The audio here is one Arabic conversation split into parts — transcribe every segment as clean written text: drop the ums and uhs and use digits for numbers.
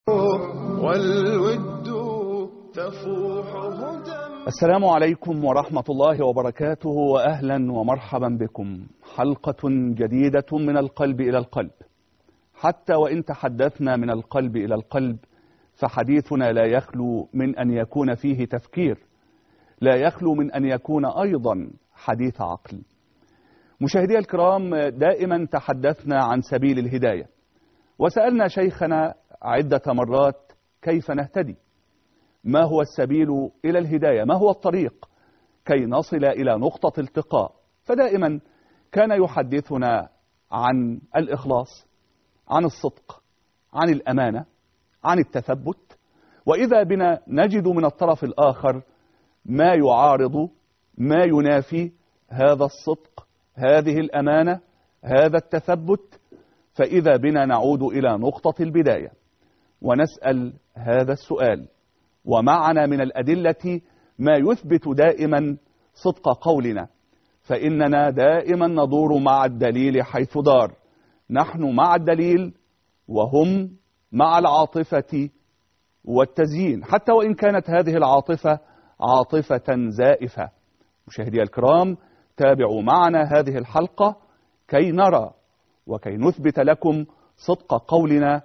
والود تفوح هدى. السلام عليكم ورحمة الله وبركاته، وأهلا ومرحبا بكم. حلقة جديدة من القلب إلى القلب. حتى وإن تحدثنا من القلب إلى القلب فحديثنا لا يخلو من أن يكون فيه تفكير، لا يخلو من أن يكون أيضا حديث عقل. مشاهدي الكرام، دائما تحدثنا عن سبيل الهداية، وسألنا شيخنا عدة مرات كيف نهتدي، ما هو السبيل إلى الهداية، ما هو الطريق كي نصل إلى نقطة التقاء. فدائما كان يحدثنا عن الإخلاص، عن الصدق، عن الأمانة، عن التثبت، وإذا بنا نجد من الطرف الآخر ما يعارض، ما ينافي هذا الصدق، هذه الأمانة، هذا التثبت، فإذا بنا نعود إلى نقطة البداية ونسأل هذا السؤال. ومعنا من الأدلة ما يثبت دائما صدق قولنا، فإننا دائما ندور مع الدليل حيث دار. نحن مع الدليل وهم مع العاطفة والتزيين، حتى وإن كانت هذه العاطفة عاطفة زائفة. مشاهدي الكرام، تابعوا معنا هذه الحلقة كي نرى وكي نثبت لكم صدق قولنا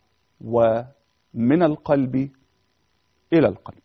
ومن القلب إلى القلب.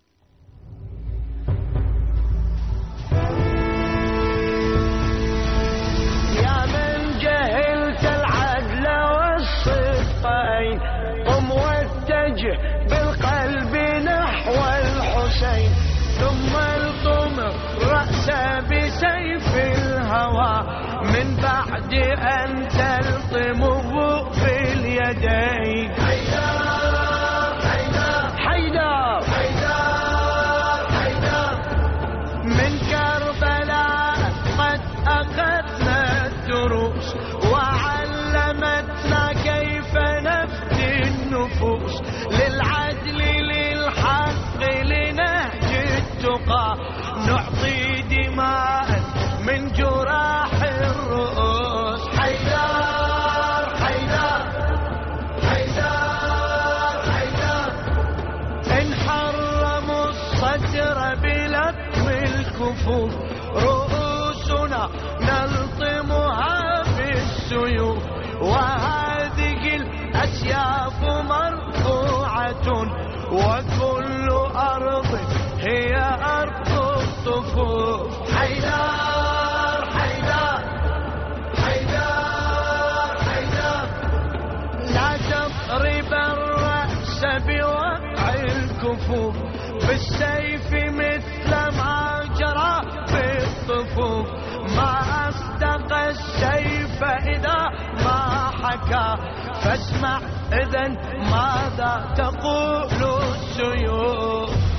يا من جهلت العدل والصدقين، قم واتجه بالقلب نحو الحسين، ثم القم رأسه بسيف الهوى من بعد أن تلطمه في اليدين. حيدر حيدر حيدر حيدر من كربلاء قد أخذنا الدروس، وعلمتنا كيف نفدي النفوس، للعدل للحق لنهج التقى، نعطي دماء من جراح الرؤوس. حيدر حيدر حيدر حيدر إن حرموا الصدر بلطم الكفوف، رؤوسنا نلطمها بالسيوف، وهذه الأسياف مرفوعة، وكل أرض هي أرض الطفوف. حيدر حيدر حيدر حيدر لا تضرب الرأس بوقع الكفوف، بالسيف مثل ما جرى في الصفوف، ما أصدق السيف إذا ما حكى، فاسمع إذن ماذا تقول السيوف.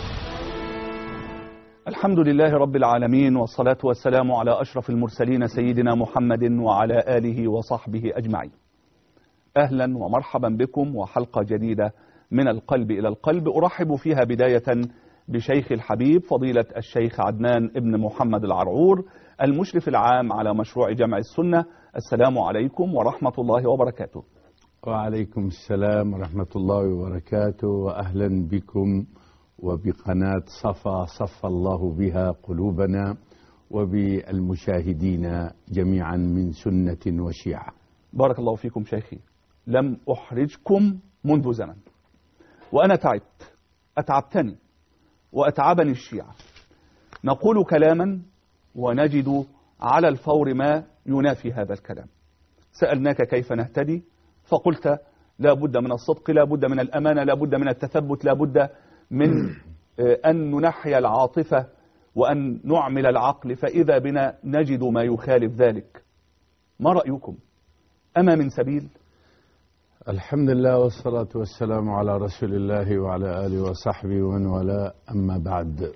الحمد لله رب العالمين، والصلاة والسلام على أشرف المرسلين سيدنا محمد وعلى آله وصحبه أجمعين. أهلا ومرحبا بكم، وحلقة جديدة من القلب إلى القلب، أرحب فيها بداية بشيخ الحبيب فضيلة الشيخ عدنان ابن محمد العرعور، المشرف العام على مشروع جمع السنة. السلام عليكم ورحمة الله وبركاته. وعليكم السلام ورحمة الله وبركاته، وأهلا بكم وبقناة صفا صفى الله بها قلوبنا، وبالمشاهدين جميعا من سنة وشيعة. بارك الله فيكم شيخي. لم أحرجكم منذ زمن، وأنا تعبت، أتعبتني وأتعبني الشيعة. نقول كلاما ونجد على الفور ما ينافي هذا الكلام. سألناك كيف نهتدي، فقلت لا بد من الصدق، لا بد من الأمانة، لا بد من التثبت، لا بد من أن ننحي العاطفة وأن نعمل العقل، فإذا بنا نجد ما يخالف ذلك. ما رأيكم؟ أما من سبيل؟ الحمد لله والصلاة والسلام على رسول الله وعلى آله وصحبه ومن والاه، أما بعد.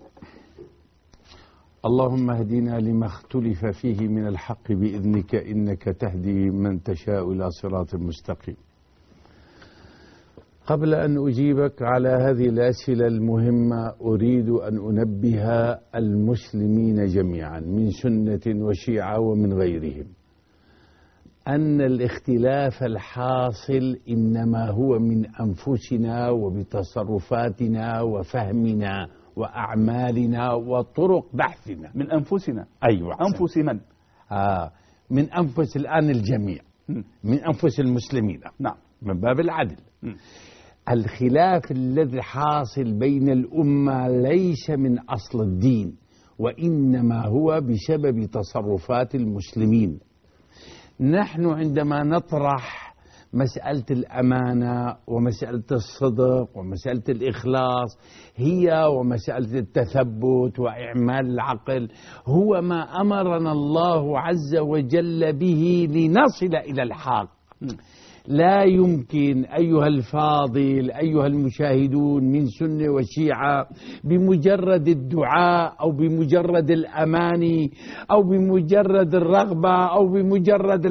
اللهم اهدنا لما اختلف فيه من الحق بإذنك، إنك تهدي من تشاء إلى صراط مستقيم. قبل أن أجيبك على هذه الأسئلة المهمة، أريد أن أنبه المسلمين جميعا من سنة وشيعة ومن غيرهم أن الاختلاف الحاصل إنما هو من أنفسنا وبتصرفاتنا وفهمنا وأعمالنا وطرق بحثنا. من أنفسنا؟ أيوة. أنفس من؟ من أنفس الآن الجميع، من أنفس المسلمين. نعم. من باب العدل. الخلاف الذي حاصل بين الأمة ليس من أصل الدين، وإنما هو بسبب تصرفات المسلمين. نحن عندما نطرح مسألة الأمانة ومسألة الصدق ومسألة الإخلاص هي ومسألة التثبت وإعمال العقل هو ما أمرنا الله عز وجل به لنصل إلى الحق. لا يمكن أيها الفاضل أيها المشاهدون من سنة وشيعة بمجرد الدعاء أو بمجرد الأماني أو بمجرد الرغبة أو بمجرد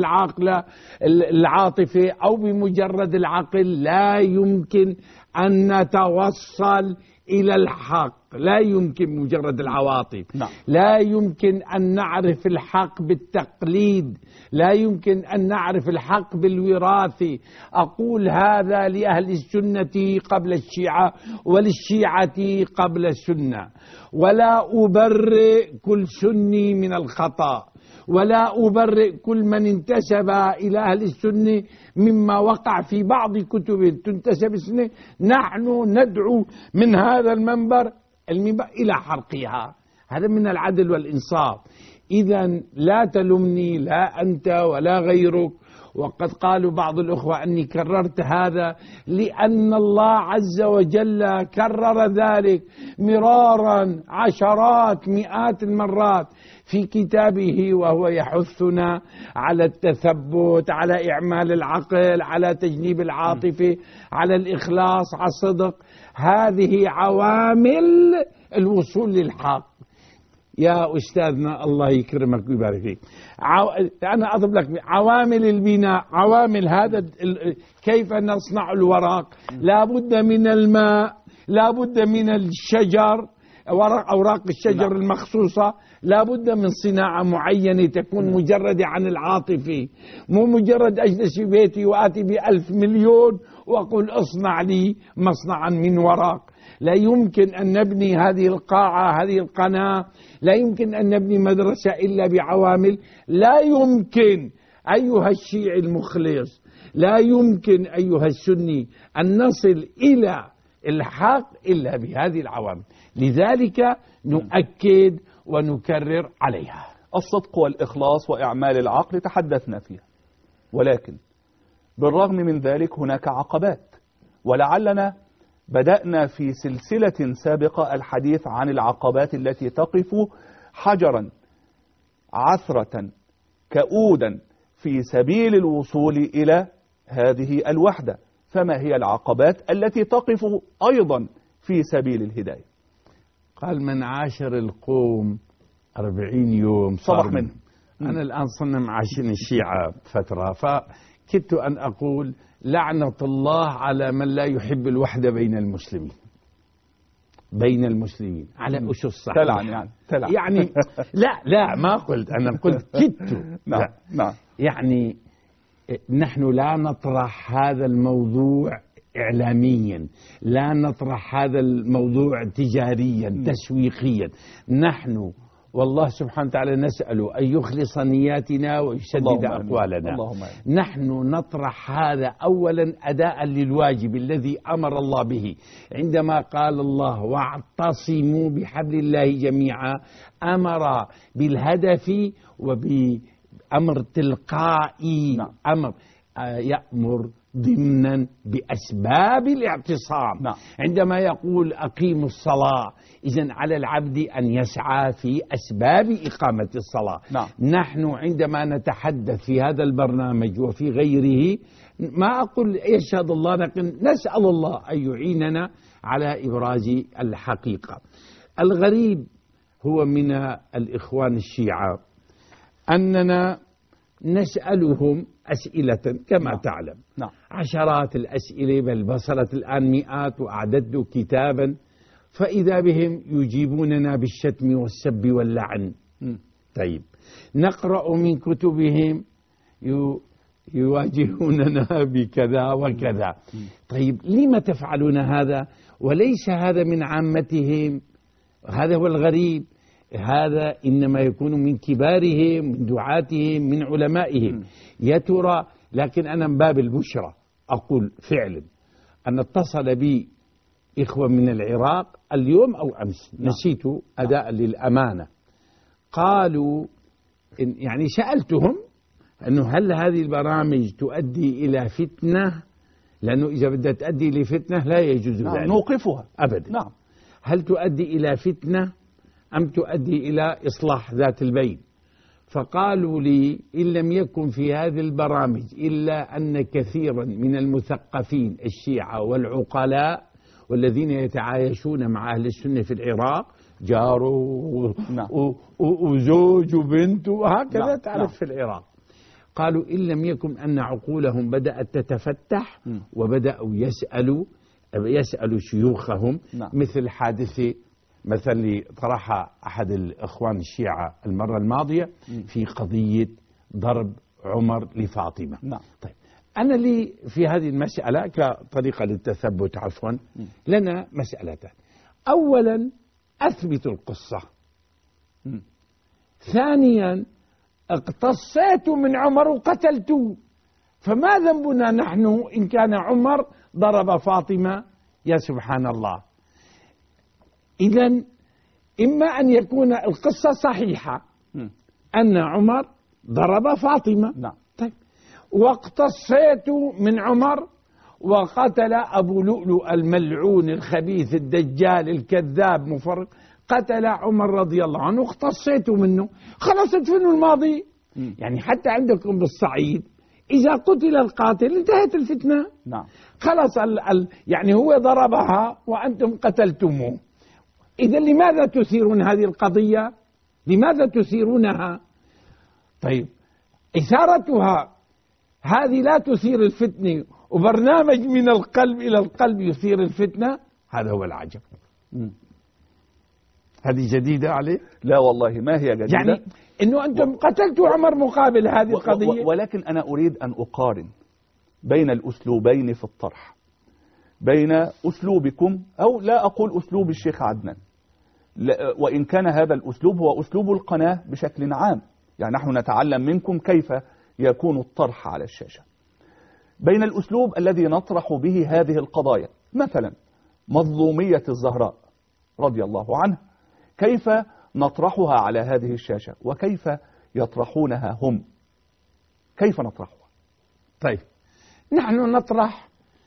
العاطفة أو بمجرد العقل لا يمكن أن نتوصل إلى الحق. لا يمكن مجرد العواطف. نعم. لا يمكن أن نعرف الحق بالتقليد. لا يمكن أن نعرف الحق بالوراثة. أقول هذا لأهل السنة قبل الشيعة وللشيعة قبل السنة، ولا أبرئ كل سني من الخطأ، ولا أبرئ كل من انتسب إلى أهل السنة مما وقع في بعض كتب تنتسب السنة. نحن ندعو من هذا المنبر إلى حرقها. هذا من العدل والإنصاف. إذن لا تلمني لا أنت ولا غيرك. وقد قالوا بعض الأخوة أني كررت هذا لأن الله عز وجل كرر ذلك مرارا عشرات مئات المرات في كتابه، وهو يحثنا على التثبت، على إعمال العقل، على تجنيب العاطفة، على الإخلاص، على الصدق. هذه عوامل الوصول للحق. يا أستاذنا الله يكرمك ويبارك فيك، أنا أضرب لك عوامل البناء، عوامل هذا كيف نصنع الورق. لا بد من الماء، لا بد من الشجر، أوراق الشجر المخصوصة، لا بد من صناعة معينة تكون مجردة عن العاطفة. مو مجرد أجلس في بيتي وآتي ب1,000 مليون وأقول أصنع لي مصنعا من ورق. لا يمكن أن نبني هذه القاعة، هذه القناة، لا يمكن أن نبني مدرسة إلا بعوامل. لا يمكن أيها الشيعي المخلص، لا يمكن أيها السني أن نصل إلى الحق إلا بهذه العوامل. لذلك نؤكد ونكرر عليها. الصدق والإخلاص وإعمال العقل تحدثنا فيها، ولكن بالرغم من ذلك هناك عقبات، ولعلنا بدأنا في سلسلة سابقة الحديث عن العقبات التي تقف حجرا عثرة كؤودا في سبيل الوصول إلى هذه الوحدة. فما هي العقبات التي تقف أيضا في سبيل الهداية؟ قال من عاشر القوم 40 يوم صبح منه. أنا الآن صرنا معاشرين الشيعة فترة، فكدت أن أقول لعنة الله على من لا يحب الوحدة بين المسلمين. بين المسلمين على أسس صحيحة. تلعن يعني تلعن. يعني لا ما قلت، أنا قلت كدت. نعم نعم. يعني نحن لا نطرح هذا الموضوع إعلاميا، لا نطرح هذا الموضوع تجاريا تسويقيا. نحن والله سبحانه وتعالى نسأله أن يخلص نياتنا ويسدد أقوالنا. نحن نطرح هذا أولا أداء للواجب الذي أمر الله به. عندما قال الله واعتصموا بحبل الله جميعا، أمر بالهدف وبأمر تلقائي. أمر يأمر ضمنا بأسباب الاعتصام. عندما يقول أقيموا الصلاة، إذن على العبد أن يسعى في أسباب إقامة الصلاة. نحن عندما نتحدث في هذا البرنامج وفي غيره ما أقول يشهد الله، لكن نسأل الله أن يعيننا على إبراز الحقيقة. الغريب هو من الإخوان الشيعة أننا نسألهم أسئلة كما تعلم. عشرات الأسئلة، بل وصلت الآن مئات، وأعددت كتابا، فإذا بهم يجيبوننا بالشتم والسب واللعن. طيب نقرأ من كتبهم يواجهوننا بكذا وكذا. طيب لما تفعلون هذا وليس هذا من عامتهم؟ هذا هو الغريب. هذا إنما يكون من كبارهم، من دعاتهم، من علمائهم. يا ترى، لكن أنا من باب البشرى أقول فعلا أن اتصل بي إخوة من العراق اليوم أو أمس، نسيت أداء للأمانة، قالوا يعني سألتهم أنه هل هذه البرامج تؤدي إلى فتنة؟ لأنه إذا بدها تؤدي لفتنة لا يجوز ذلك، نوقفها أبدا. نعم. هل تؤدي إلى فتنة أم تؤدي إلى إصلاح ذات البين؟ فقالوا لي إن لم يكن في هذه البرامج إلا أن كثيرا من المثقفين الشيعة والعقلاء والذين يتعايشون مع أهل السنة في العراق، جاره وزوج وبنت وهكذا، تعرف في العراق، قالوا إن لم يكن أن عقولهم بدأت تتفتح وبدأوا يسألوا شيوخهم، مثل حادثة مثل اللي طرحها أحد الإخوان الشيعة المرة الماضية في قضية ضرب عمر لفاطمة. طيب أنا لي في هذه المسألة كطريقة للتثبت عفوا لنا مسألتان. أولا أثبت القصة، ثانيا اقتصيت من عمر وقتلته، فما ذنبنا نحن إن كان عمر ضرب فاطمة؟ يا سبحان الله. إذن إما أن يكون القصة صحيحة أن عمر ضرب فاطمة، طيب واقتصيت من عمر وقتل أبو لؤلؤ الملعون الخبيث الدجال الكذاب مفرق، قتل عمر رضي الله عنه واقتصيت منه، خلاص ادفنوا الماضي. يعني حتى عندكم بالصعيد إذا قتل القاتل انتهت الفتنة. خلاص يعني هو ضربها وأنتم قتلتموه. إذا لماذا تثيرون هذه القضية؟ لماذا تثيرونها؟ طيب إثارتها هذه لا تثير الفتنة، وبرنامج من القلب إلى القلب يثير الفتنة، هذا هو العجب. هذه جديدة عليه؟ لا والله ما هي جديدة، يعني إنه أنتم قتلتوا عمر مقابل هذه القضية. ولكن أنا أريد أن أقارن بين الأسلوبين في الطرح، بين أسلوبكم، أو لا أقول أسلوب الشيخ عدنان، وإن كان هذا الأسلوب هو أسلوب القناة بشكل عام، يعني نحن نتعلم منكم كيف يكون الطرح على الشاشة، بين الأسلوب الذي نطرح به هذه القضايا، مثلا مظلومية الزهراء رضي الله عنها، كيف نطرحها على هذه الشاشة وكيف يطرحونها هم، كيف نطرحها؟ طيب نحن نطرح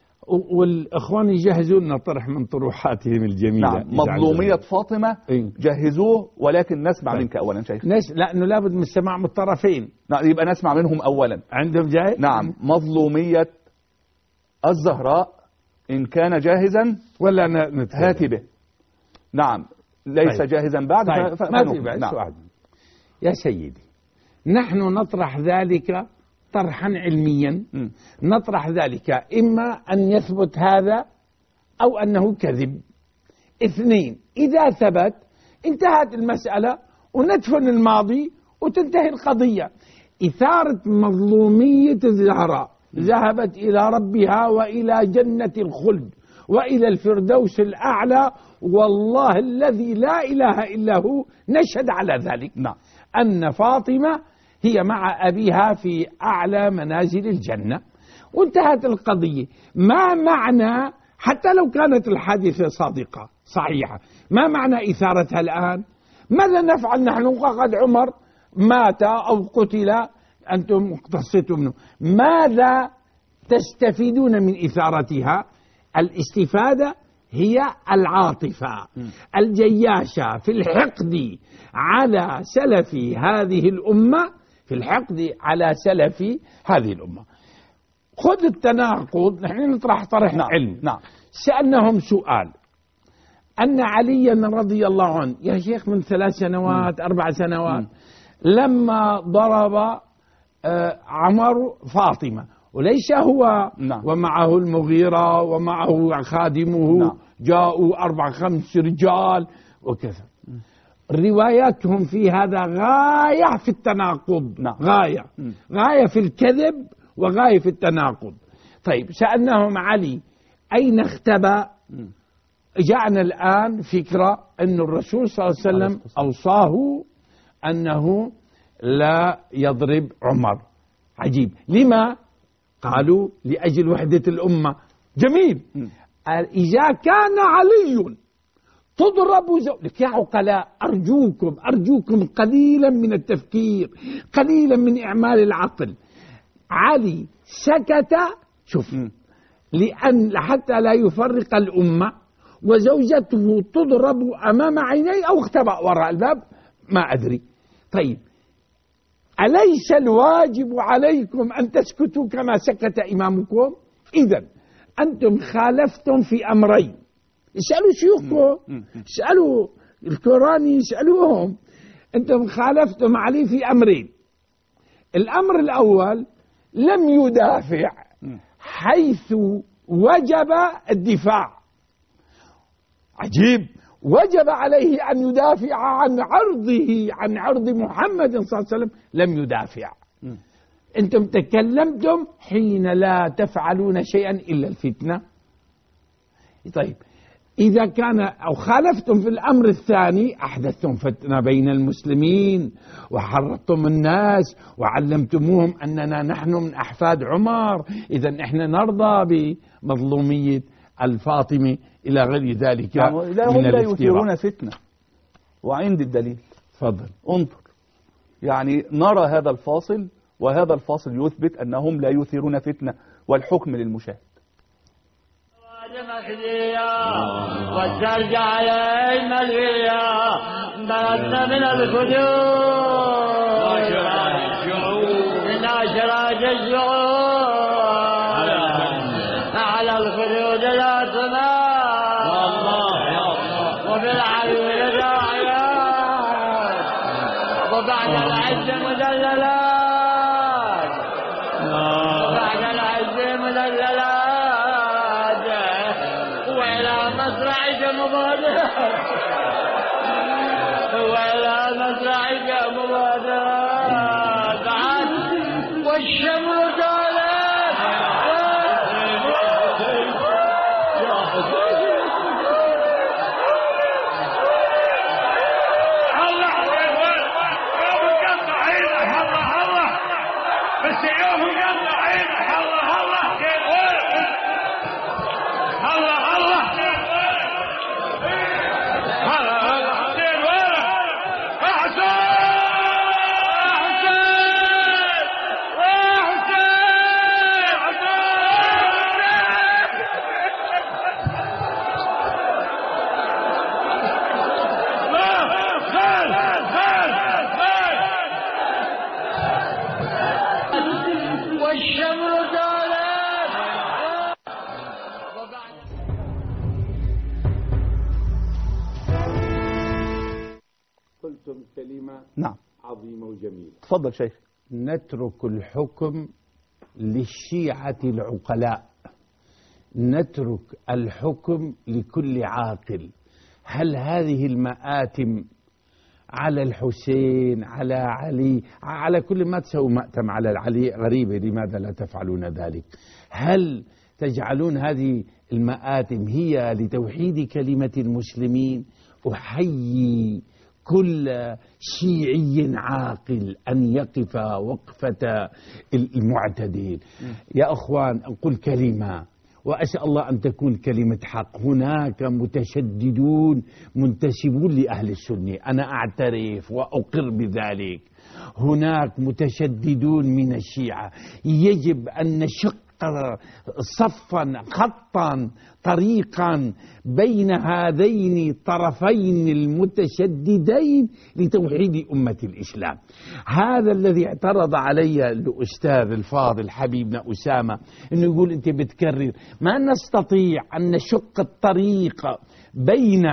والإخوان يجهزون نطرح من طروحاتهم الجميلة. مظلومية فاطمة جهزوه، ولكن نسمع منك أولا شيخ. لأنه لابد من السماع من الطرفين. يبقى نسمع منهم أولا. عندهم جاهز؟ نعم. مظلومية الزهراء إن كان جاهزا ولا هات به. نعم ليس جاهزا بعد. ما في بعد سؤال يا سيدي. نحن نطرح ذلك طرحا علميا، نطرح ذلك إما أن يثبت هذا أو أنه كذب. اثنين، إذا ثبت انتهت المسألة وندفن الماضي وتنتهي القضية. إثارة مظلومية الزهراء ذهبت إلى ربها وإلى جنة الخلد وإلى الفردوس الأعلى، والله الذي لا إله إلا هو نشهد على ذلك. أن فاطمة هي مع أبيها في أعلى منازل الجنة وانتهت القضية. ما معنى حتى لو كانت الحادثة صادقة صحيحة، ما معنى إثارتها الآن؟ ماذا نفعل نحن وقد عمر مات أو قتل أنتم اقتصيتم منه؟ ماذا تستفيدون من إثارتها؟ الاستفادة هي العاطفة الجياشة في الحقد على سلف هذه الأمة، في الحقد على سلف هذه الأمة. خذ التناقض، نحن نطرح طرح علم. سألناهم سؤال، أن عليا رضي الله عنه يا شيخ من 3 سنوات 4 سنوات لما ضرب عمر فاطمة، وليس هو ومعه المغيرة ومعه خادمه جاءوا 4-5 رجال وكذا، رواياتهم في هذا غاية في التناقض، غاية في الكذب وغاية في التناقض. طيب سألناهم علي أين اختبأ؟ جاءنا الآن فكرة أن الرسول صلى الله عليه وسلم أوصاه أنه لا يضرب عمر. عجيب، لما؟ قالوا لأجل وحدة الأمة. جميل. إذا كان علي تضرب لك يا عقلاء، أرجوكم قليلا من التفكير، قليلا من إعمال العقل. علي سكت، شوف، لأن حتى لا يفرق الأمة، وزوجته تضرب أمام عينيه أو اختبأ وراء الباب، ما أدري. طيب أليس الواجب عليكم أن تسكتوا كما سكت إمامكم؟ إذن أنتم خالفتم في أمرين. اسألوا شيوخكم، اسألوا الكوراني، اسألوهم. أنتم خالفتم علي في أمرين. الأمر الأول لم يدافع حيث وجب الدفاع. عجيب، وجب عليه أن يدافع عن عرضه، عن عرض محمد صلى الله عليه وسلم، لم يدافع. أنتم تكلمتم حين لا تفعلون شيئا إلا الفتنة. طيب إذا كان أو خالفتم في الأمر الثاني، أحدثتم فتنة بين المسلمين وحرضتم الناس وعلمتموهم أننا نحن من أحفاد عمر، إذن إحنا نرضى بمظلومية الفاطمة إلى غير ذلك. لا، هم لا يثيرون فتنة. وعند الدليل فضل انظر، يعني نرى هذا الفاصل، وهذا الفاصل يثبت أنهم لا يثيرون فتنة، والحكم للمشاهد. والثلج على الملوية بلدنا من الخدود من أشراج الشعور على الخدود لا تنام وبالعلو لداعيات وبعد العز مدللات وبعد العز مدللات وإلى مزرعك مبادرات عاد والشمر دالت الله مقطع عينك الله بس يوم مقطع عينك الله قلتم كلمة نعم عظيمة وجميلة. تفضل شيخ. نترك الحكم للشيعة العقلاء، نترك الحكم لكل عاقل. هل هذه المآتم على الحسين، على علي، على كل ما تسوي مأتم على علي غريبة، لماذا لا تفعلون ذلك؟ هل تجعلون هذه المآتم هي لتوحيد كلمة المسلمين؟ أحيي كل شيعي عاقل أن يقف وقفة المعتدل. يا أخوان، أقول كلمة وأسأل الله أن تكون كلمة حق. هناك متشددون منتسبون لأهل السنة، أنا أعترف وأقر بذلك. هناك متشددون من الشيعة، يجب أن نشق صفا، خطا، طريقا بين هذين الطرفين المتشددين لتوحيد أمة الإسلام. هذا الذي اعترض علي الأستاذ الفاضل حبيبنا أسامة، أنه يقول أنت بتكرر. ما نستطيع أن نشق الطريق بين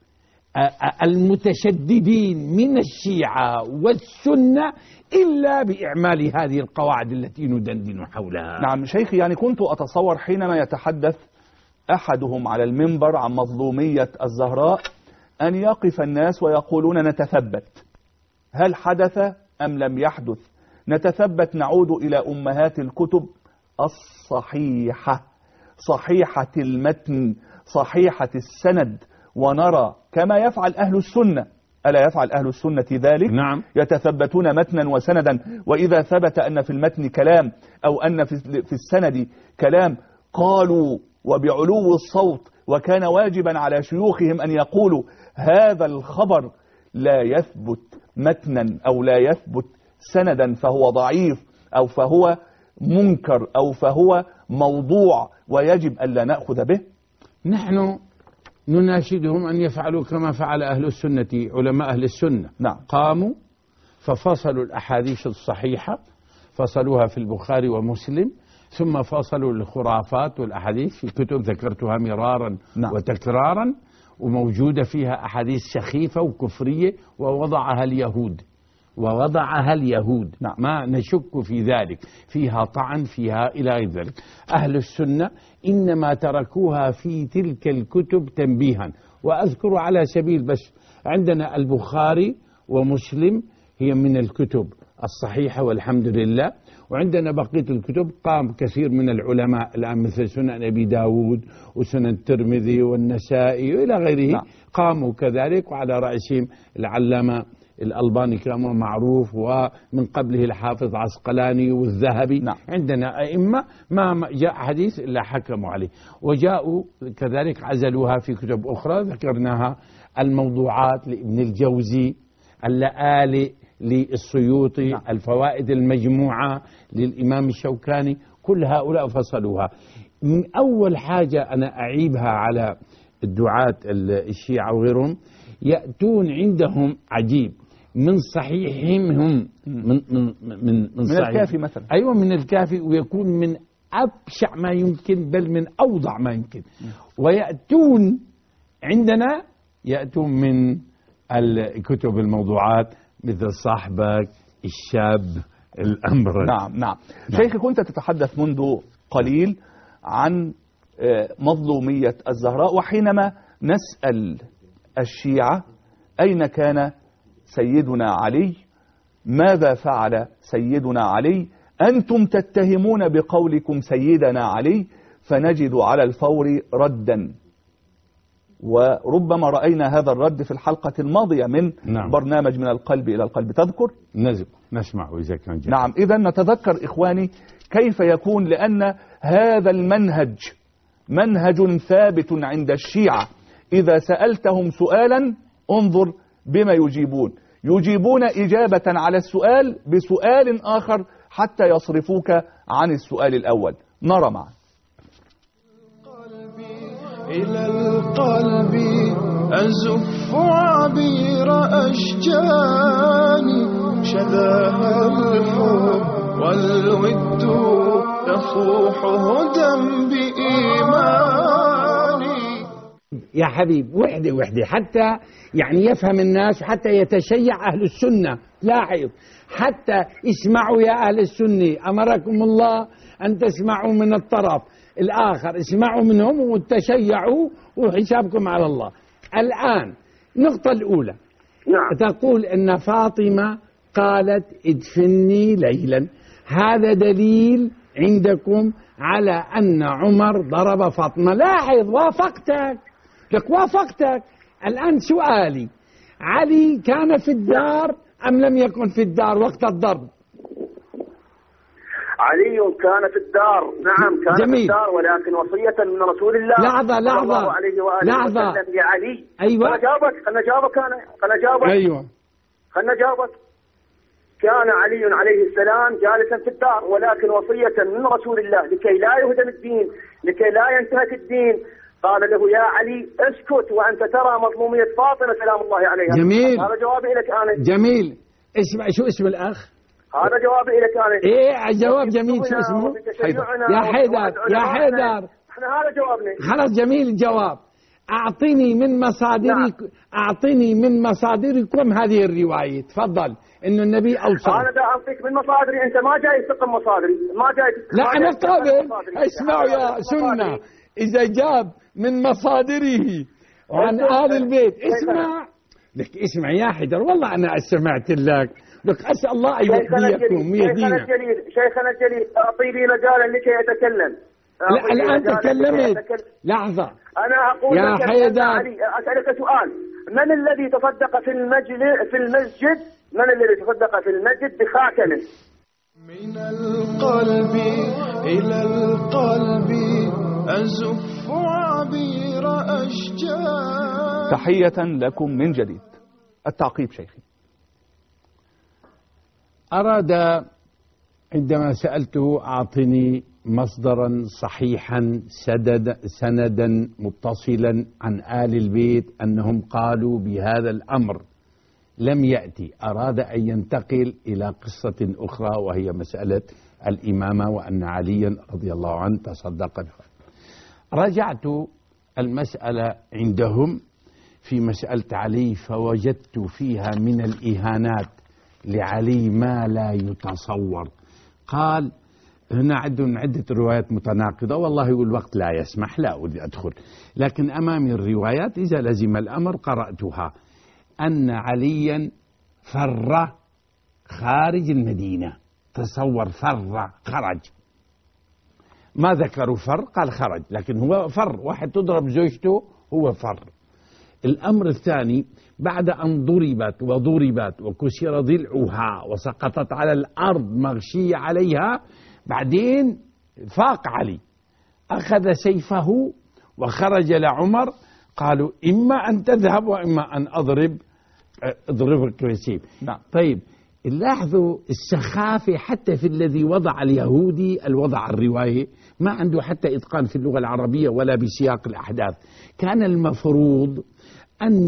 المتشددين من الشيعة والسنة إلا بإعمال هذه القواعد التي ندندن حولها. نعم شيخي، يعني كنت أتصور حينما يتحدث أحدهم على المنبر عن مظلومية الزهراء أن يقف الناس ويقولون نتثبت، هل حدث أم لم يحدث نتثبت نعود إلى أمهات الكتب الصحيحة، صحيحة المتن، صحيحة السند، ونرى كما يفعل أهل السنة. ألا يفعل أهل السنة ذلك؟ نعم. يتثبتون متنا وسندا، وإذا ثبت أن في المتن كلام أو أن في السند كلام قالوا وبعلو الصوت، وكان واجبا على شيوخهم أن يقولوا هذا الخبر لا يثبت متنا أو لا يثبت سندا فهو ضعيف أو فهو منكر أو فهو موضوع ويجب ألا نأخذ به. نحن نناشدهم أن يفعلوا كما فعل أهل السنة، علماء أهل السنة. نعم. قاموا ففصلوا الأحاديث الصحيحة، فصلوها في البخاري ومسلم، ثم فصلوا الخرافات والأحاديث في كتب ذكرتها مرارا نعم. وتكرارا، وموجودة فيها أحاديث سخيفة وكفرية ووضعها اليهود. نعم. ما نشك في ذلك، فيها طعن، فيها إلى غير ذلك. أهل السنة إنما تركوها في تلك الكتب تنبيها. وأذكر على سبيل بس، عندنا البخاري ومسلم هي من الكتب الصحيحة والحمد لله، وعندنا بقية الكتب قام كثير من العلماء الآن مثل سنن أبي داود وسنن الترمذي والنسائي وإلى غيره. نعم. قاموا كذلك، وعلى رأسهم العلامة الألباني كما معروف، ومن قبله الحافظ عسقلاني والذهبي. نعم. عندنا أئمة ما جاء حديث إلا حكموا عليه، وجاءوا كذلك عزلوها في كتب أخرى ذكرناها، الموضوعات لابن الجوزي، اللآلئ للسيوطي. نعم. الفوائد المجموعة للإمام الشوكاني، كل هؤلاء فصلوها. من أول حاجة أنا أعيبها على الدعاة الشيعة وغيرهم، يأتون عندهم عجيب من صحيحهم هم من صحيح الكافي مثلا. أيوة، من الكافي، ويكون من أبشع ما يمكن بل من أوضع ما يمكن. ويأتون عندنا يأتون من الكتب الموضوعات مثل صاحبك الشاب الأمر. نعم. شيخي، كنت تتحدث منذ قليل عن مظلومية الزهراء، وحينما نسأل الشيعة أين كان سيدنا علي، ماذا فعل سيدنا علي، أنتم تتهمون بقولكم سيدنا علي، فنجد على الفور ردا، وربما رأينا هذا الرد في الحلقة الماضية من نعم. برنامج من القلب إلى القلب، تذكر؟ نسمع إذا كان جاء. نعم. إذا نتذكر إخواني كيف يكون، لأن هذا المنهج منهج ثابت عند الشيعة. إذا سألتهم سؤالا انظر بما يجيبون إجابة على السؤال بسؤال آخر حتى يصرفوك عن السؤال الأول. نرى معا. إلى القلب أزف عبير أشجاني، شذاها الحب والود يفوح هدى بإيماني. يا حبيب، وحدة حتى يعني يفهم الناس، حتى يتشيع أهل السنة. لاحظ، حتى اسمعوا يا أهل السنة، أمركم الله أن تسمعوا من الطرف الآخر، اسمعوا منهم وتشيعوا وحسابكم على الله. الآن النقطة الأولى، نعم. تقول أن فاطمة قالت ادفني ليلا، هذا دليل عندكم على أن عمر ضرب فاطمة. لاحظ، وافقتك. الآن سؤالي، علي كان في الدار أم لم يكن في الدار وقت الضرب؟ علي كان في الدار، نعم كان جميل. في الدار، ولكن وصية من رسول الله صلى الله عليه وآله وسلم لعلي. أيوة. خلنا جاوبك. أيوة. خلنا جاوبك. كان علي عليه السلام جالسا في الدار، ولكن وصية من رسول الله لكي لا يهدم الدين، لكي لا ينتهك الدين، قال له يا علي اسكت وأنت ترى مظلومية فاطمة سلام الله عليها. جميل. هذا جوابي لك أنا. جميل. اسمع، شو اسم الأخ؟ هذا جوابي لك أنا. إيه، جواب جميل. شو اسمه؟ يا حيدر. احنا هذا جوابنا. خلاص، جميل الجواب. أعطني من مصادركم هذه الرواية. تفضل. إنه النبي أوصى. أنا دا أعطيك من مصادري، أنت ما جاي تقم مصادري، ما جاي. لا، أنا قابل. اسمعوا يا سنة، إذا جاب من مصادره وعن آل البيت، اسمع يا حيدر، والله أنا سمعت لك لك أسأل الله أن يهديكم ويهدينا. شيخنا الجليل أعطي لي مجالا لكي أتكلم. لا الآن تكلمت. لحظة أنا أقول يا حيدر، أسألك سؤال. من الذي تصدق في المسجد من الذي تصدق في المسجد بخاتمه؟ من القلب إلى القلب أزف عبير أشجار. تحية لكم من جديد. التعقيب شيخي. أراد عندما سألته أعطني مصدرا صحيحا سندا متصلا عن آل البيت أنهم قالوا بهذا الأمر، لم يأتي. أراد أن ينتقل إلى قصة أخرى وهي مسألة الإمامة وأن عليا رضي الله عنه تصدق بها. رجعت المسألة عندهم في مسألة علي فوجدت فيها من الإهانات لعلي ما لا يتصور. قال هنا عندهم عدة روايات متناقضة، والله الوقت لا يسمح، لا أريد أدخل، لكن أمامي الروايات إذا لزم الأمر قرأتها. أن عليا فر خارج المدينة. تصور فر، خرج، ما ذكروا فر، قال خرج، لكن هو فر. واحد تضرب زوجته هو فر. الأمر الثاني بعد أن ضربت وكسر ضلعها وسقطت على الأرض مغشية عليها، بعدين فاق علي، أخذ سيفه وخرج لعمر. قالوا إما أن تذهب وإما أن أضربك بالسيف. نعم. طيب لاحظوا السخافة حتى في الذي وضع اليهودي الوضع الرواية، ما عنده حتى إتقان في اللغة العربية ولا بسياق الأحداث. كان المفروض أن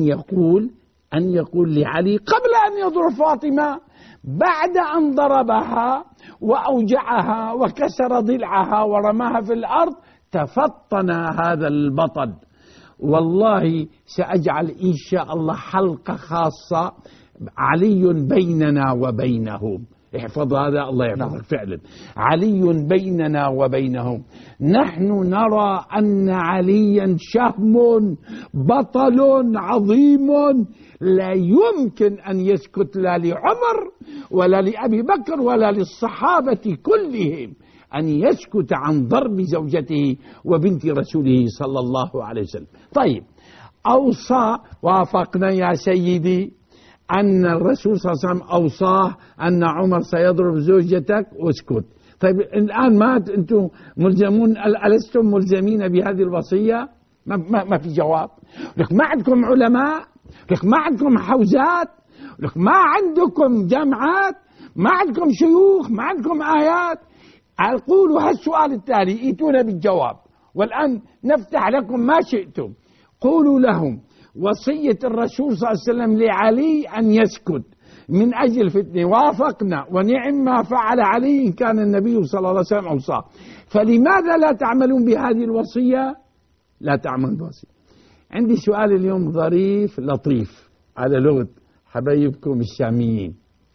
يقول لعلي قبل أن يضرب فاطمة، بعد أن ضربها وأوجعها وكسر ضلعها ورماها في الأرض، تفطن هذا البطل. والله سأجعل إن شاء الله حلقة خاصة علي بيننا وبينهم. احفظ هذا، الله يحفظك. فعلا علي بيننا وبينهم. نحن نرى أن عليا شهم بطل عظيم، لا يمكن أن يسكت لا لعمر ولا لأبي بكر ولا للصحابة كلهم أن يسكت عن ضرب زوجته وبنت رسوله صلى الله عليه وسلم. طيب أوصى، وافقنا يا سيدي أن الرسول صلى الله عليه وسلم أوصاه أن عمر سيضرب زوجتك، واسكت. طيب الآن ما أنتم ملزمون، ألستم ملزمين بهذه الوصية؟ ما في جواب. لك ما عندكم علماء، لك ما عندكم حوزات، لك ما عندكم جامعات، ما عندكم شيوخ، ما عندكم آيات. قولوا هالسؤال التالي، ائتونا بالجواب، والآن نفتح لكم ما شئتم. قولوا لهم وصية الرسول صلى الله عليه وسلم لعلي أن يسكت من أجل الفتنة، وافقنا ونعم ما فعل علي إن كان النبي صلى الله عليه وسلم أوصاه. فلماذا لا تعملون بهذه الوصية؟ لا تعملون بوصية. عندي سؤال اليوم ظريف لطيف على لغة حبايبكم الشاميين.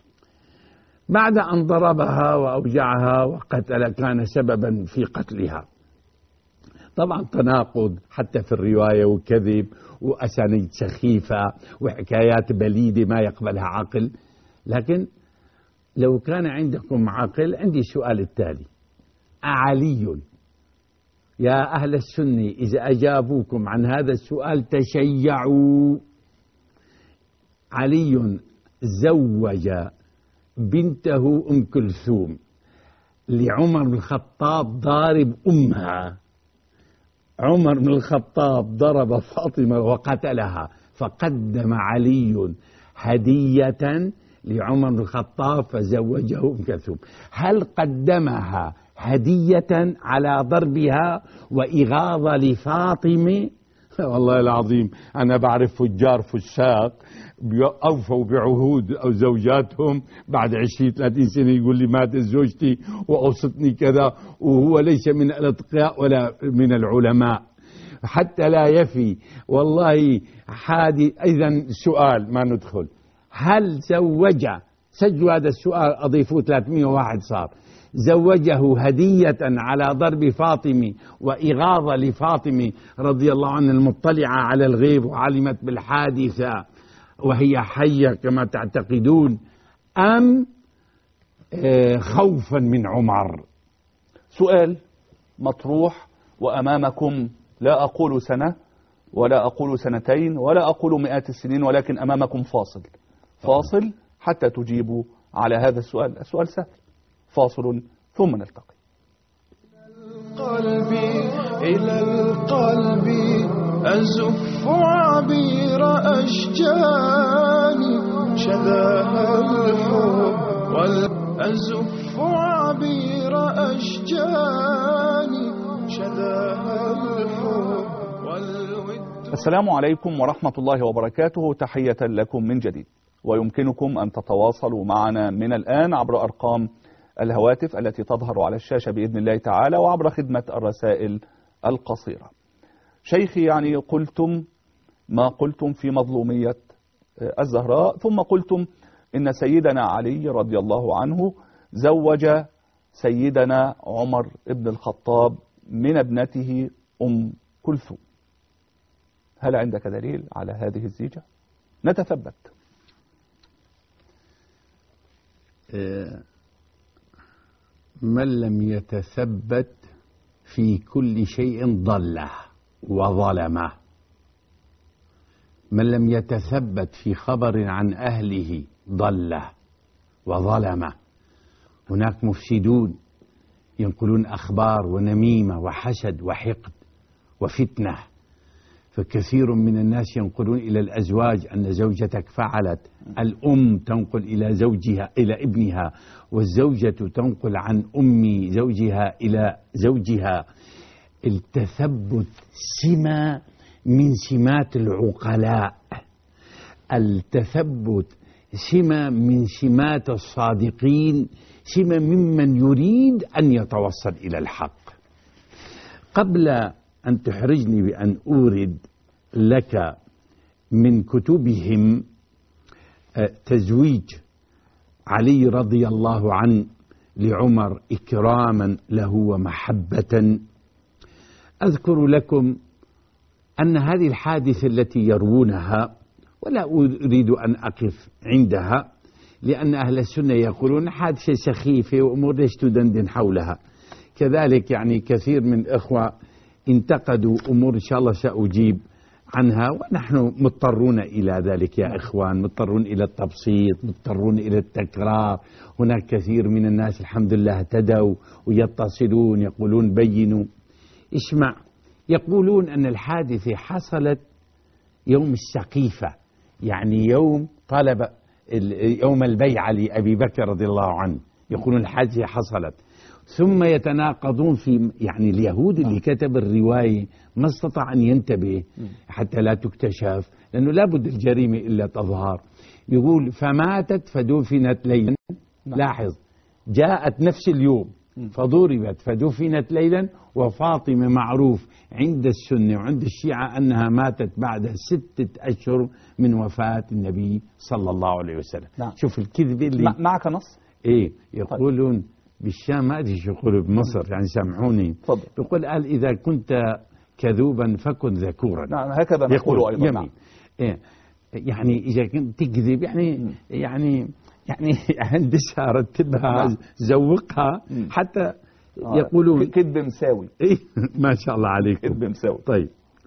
بعد أن ضربها وأوجعها وقتل، كان سببا في قتلها. طبعا تناقض حتى في الرواية وكذب وأسانيد سخيفة وحكايات بليدة ما يقبلها عقل. لكن لو كان عندكم عقل، عندي سؤال التالي: أعلي؟ يا أهل السنة إذا أجابوكم عن هذا السؤال تشيعوا. علي زوج بنته أم كلثوم لعمر بن الخطاب ضارب أمها. عمر بن الخطاب ضرب فاطمة وقتلها، فقدم علي هدية لعمر بن الخطاب فزوجه أم كلثوم. هل قدمها هدية على ضربها وإغاظة لفاطمة؟ والله العظيم أنا بعرف فجار فساق أوفوا بعهود أو زوجاتهم بعد 20-30 سنة يقول لي ماتت زوجتي وأوصتني كذا، وهو ليس من الأتقياء ولا من العلماء حتى لا يفي. والله حادي. إذن سؤال ما ندخل، هل سجوا هذا السؤال، أضيفوا 301 صار. زوجه هدية على ضرب فاطمة وإغاظة لفاطمة رضي الله عنها المطلعة على الغيب وعلمت بالحادثة وهي حية كما تعتقدون، أم خوفا من عمر؟ سؤال مطروح وأمامكم، لا أقول سنة ولا أقول سنتين ولا أقول مئات السنين، ولكن أمامكم فاصل حتى تجيبوا على هذا السؤال. السؤال سهل، فاصل ثم نلتقي. قلبي إلى القلب أزف عبير أشجاني شذاها الحب أزف عبير أشجاني شذاها الحب والود. السلام عليكم ورحمة الله وبركاته، تحية لكم من جديد. ويمكنكم أن تتواصلوا معنا من الآن عبر أرقام الهواتف التي تظهر على الشاشة بإذن الله تعالى، وعبر خدمة الرسائل القصيرة. شيخي، يعني قلتم ما قلتم في مظلومية الزهراء، ثم قلتم إن سيدنا علي رضي الله عنه زوج سيدنا عمر بن الخطاب من ابنته أم كلثوم. هل عندك دليل على هذه الزيجة؟ نتثبت. من لم يتثبت في كل شيء ضله وظلمه. من لم يتثبت في خبر عن أهله ضله وظلمه. هناك مفسدون ينقلون أخبار ونميمة وحسد وحقد وفتنة، فكثير من الناس ينقلون إلى الأزواج أن زوجتك فعلت، الأم تنقل إلى زوجها إلى ابنها، والزوجة تنقل عن أم زوجها إلى زوجها. التثبت سمة من سمات العقلاء، التثبت سمة من سمات الصادقين، سمة ممن يريد أن يتوصل إلى الحق. قبل أن تحرجني بأن أورد لك من كتبهم تزويج علي رضي الله عنه لعمر إكراما له ومحبة، أذكر لكم أن هذه الحادثة التي يروونها، ولا أريد أن أقف عندها لأن أهل السنة يقولون حادثة سخيفة وأمور ليش تدندن حولها. كذلك يعني كثير من الإخوة انتقدوا أمور إن شاء الله سأجيب عنها، ونحن مضطرون إلى ذلك يا إخوان، مضطرون إلى التبسيط، مضطرون إلى التكرار. هناك كثير من الناس الحمد لله اهتدوا ويتصلون يقولون بينوا. اسمع، يقولون أن الحادثة حصلت يوم السقيفة، يعني يوم طلب يوم البيعة لأبي بكر رضي الله عنه، يقولون الحادثة حصلت. ثم يتناقضون في يعني اليهود اللي كتب الرواية ما استطاع أن ينتبه حتى لا تكتشف، لأنه لابد الجريمة إلا تظهر. يقول فماتت فدفنت ليلا. لاحظ، جاءت نفس اليوم فضربت فدفنت ليلا، وفاطمة معروف عند السنة وعند الشيعة أنها ماتت بعد 6 أشهر من وفاة النبي صلى الله عليه وسلم. شوف الكذب اللي معك نص؟ إيه، يقولون بالشام، ما أدري شو يقولوا بمصر، يعني سامحوني. يقول قال إذا كنت كذوبا فكن ذكورا. نعم، هكذا نقول أيضا. نعم. إيه، يعني إذا كنت تكذب يعني هندسها، رتبها، زوقها حتى يقولون كذب مساوي. إيه، ما شاء الله عليك، كذب مساوي. طيب،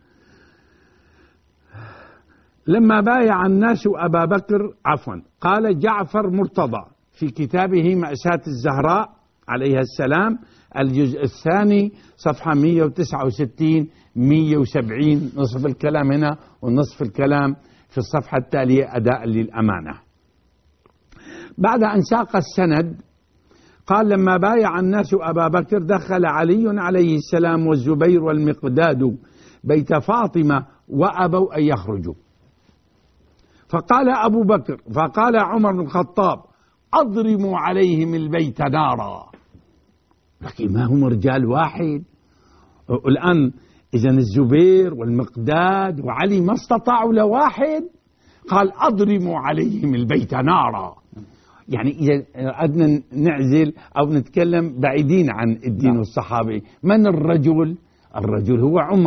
لما بايع الناس أبا بكر قال جعفر مرتضى في كتابه مأساة الزهراء عليها السلام الجزء الثاني صفحة 169 170، نصف الكلام هنا ونصف الكلام في الصفحة التالية أداء للأمانة. بعد أن ساق السند قال لما بايع الناس أبا بكر دخل علي عليه السلام والزبير والمقداد بيت فاطمة وأبوا أن يخرجوا، فقال أبو بكر فقال عمر بن الخطاب أضرموا عليهم البيت نارا. لكن ما هم رجال واحد الآن؟ إذن الزبير والمقداد وعلي ما استطاعوا لواحد، قال أضرموا عليهم البيت نارا. يعني إذا أردنا نعزل أو نتكلم بعيدين عن الدين والصحابة، من الرجل؟ الرجل هو عمر.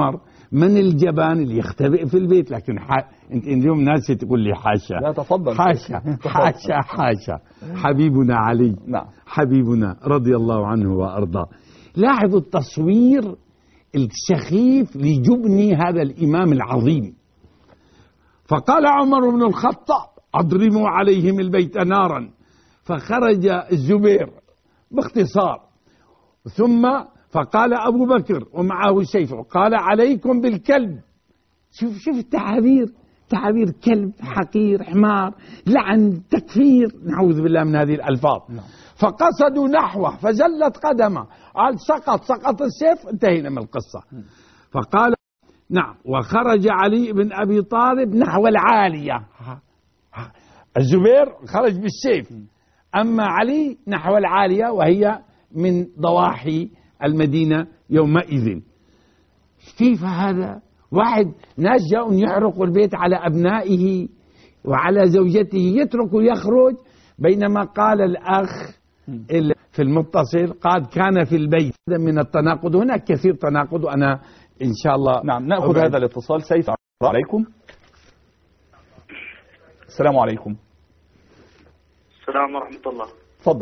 من الجبان اللي يختبئ في البيت؟ لكن انت اليوم ناس تقول لي حاشا. لا تفضل. حاشا حاشا حاشا. حبيبنا علي، نعم، حبيبنا رضي الله عنه وأرضاه. لاحظوا التصوير السخيف لجبن هذا الإمام العظيم. فقال عمر بن الخطاب: أضرموا عليهم البيت نارا. فخرج الزبير باختصار، ثم فقال أبو بكر ومعه سيف، قال: عليكم بالكلب. شوف تعابير كلب، حقير، حمار، لعن، تكفير، نعوذ بالله من هذه الألفاظ. فقصدوا نحوه فزلت قدمه، قال سقط السيف، انتهينا من القصة. فقال: نعم. وخرج علي بن أبي طالب نحو العالية. الزبير خرج بالسيف، أما علي نحو العالية وهي من ضواحي المدينة يومئذ. كيف هذا؟ واحد ناس جاءوا يحرقوا البيت على أبنائه وعلى زوجته، يترك ويخرج، بينما قال الأخ في المتصل قال كان في البيت. هذا من التناقض، هناك كثير تناقض، وأنا إن شاء الله نعم نأخذ هذا الاتصال. سيف عليكم. السلام عليكم. السلام ورحمة الله. تفضل.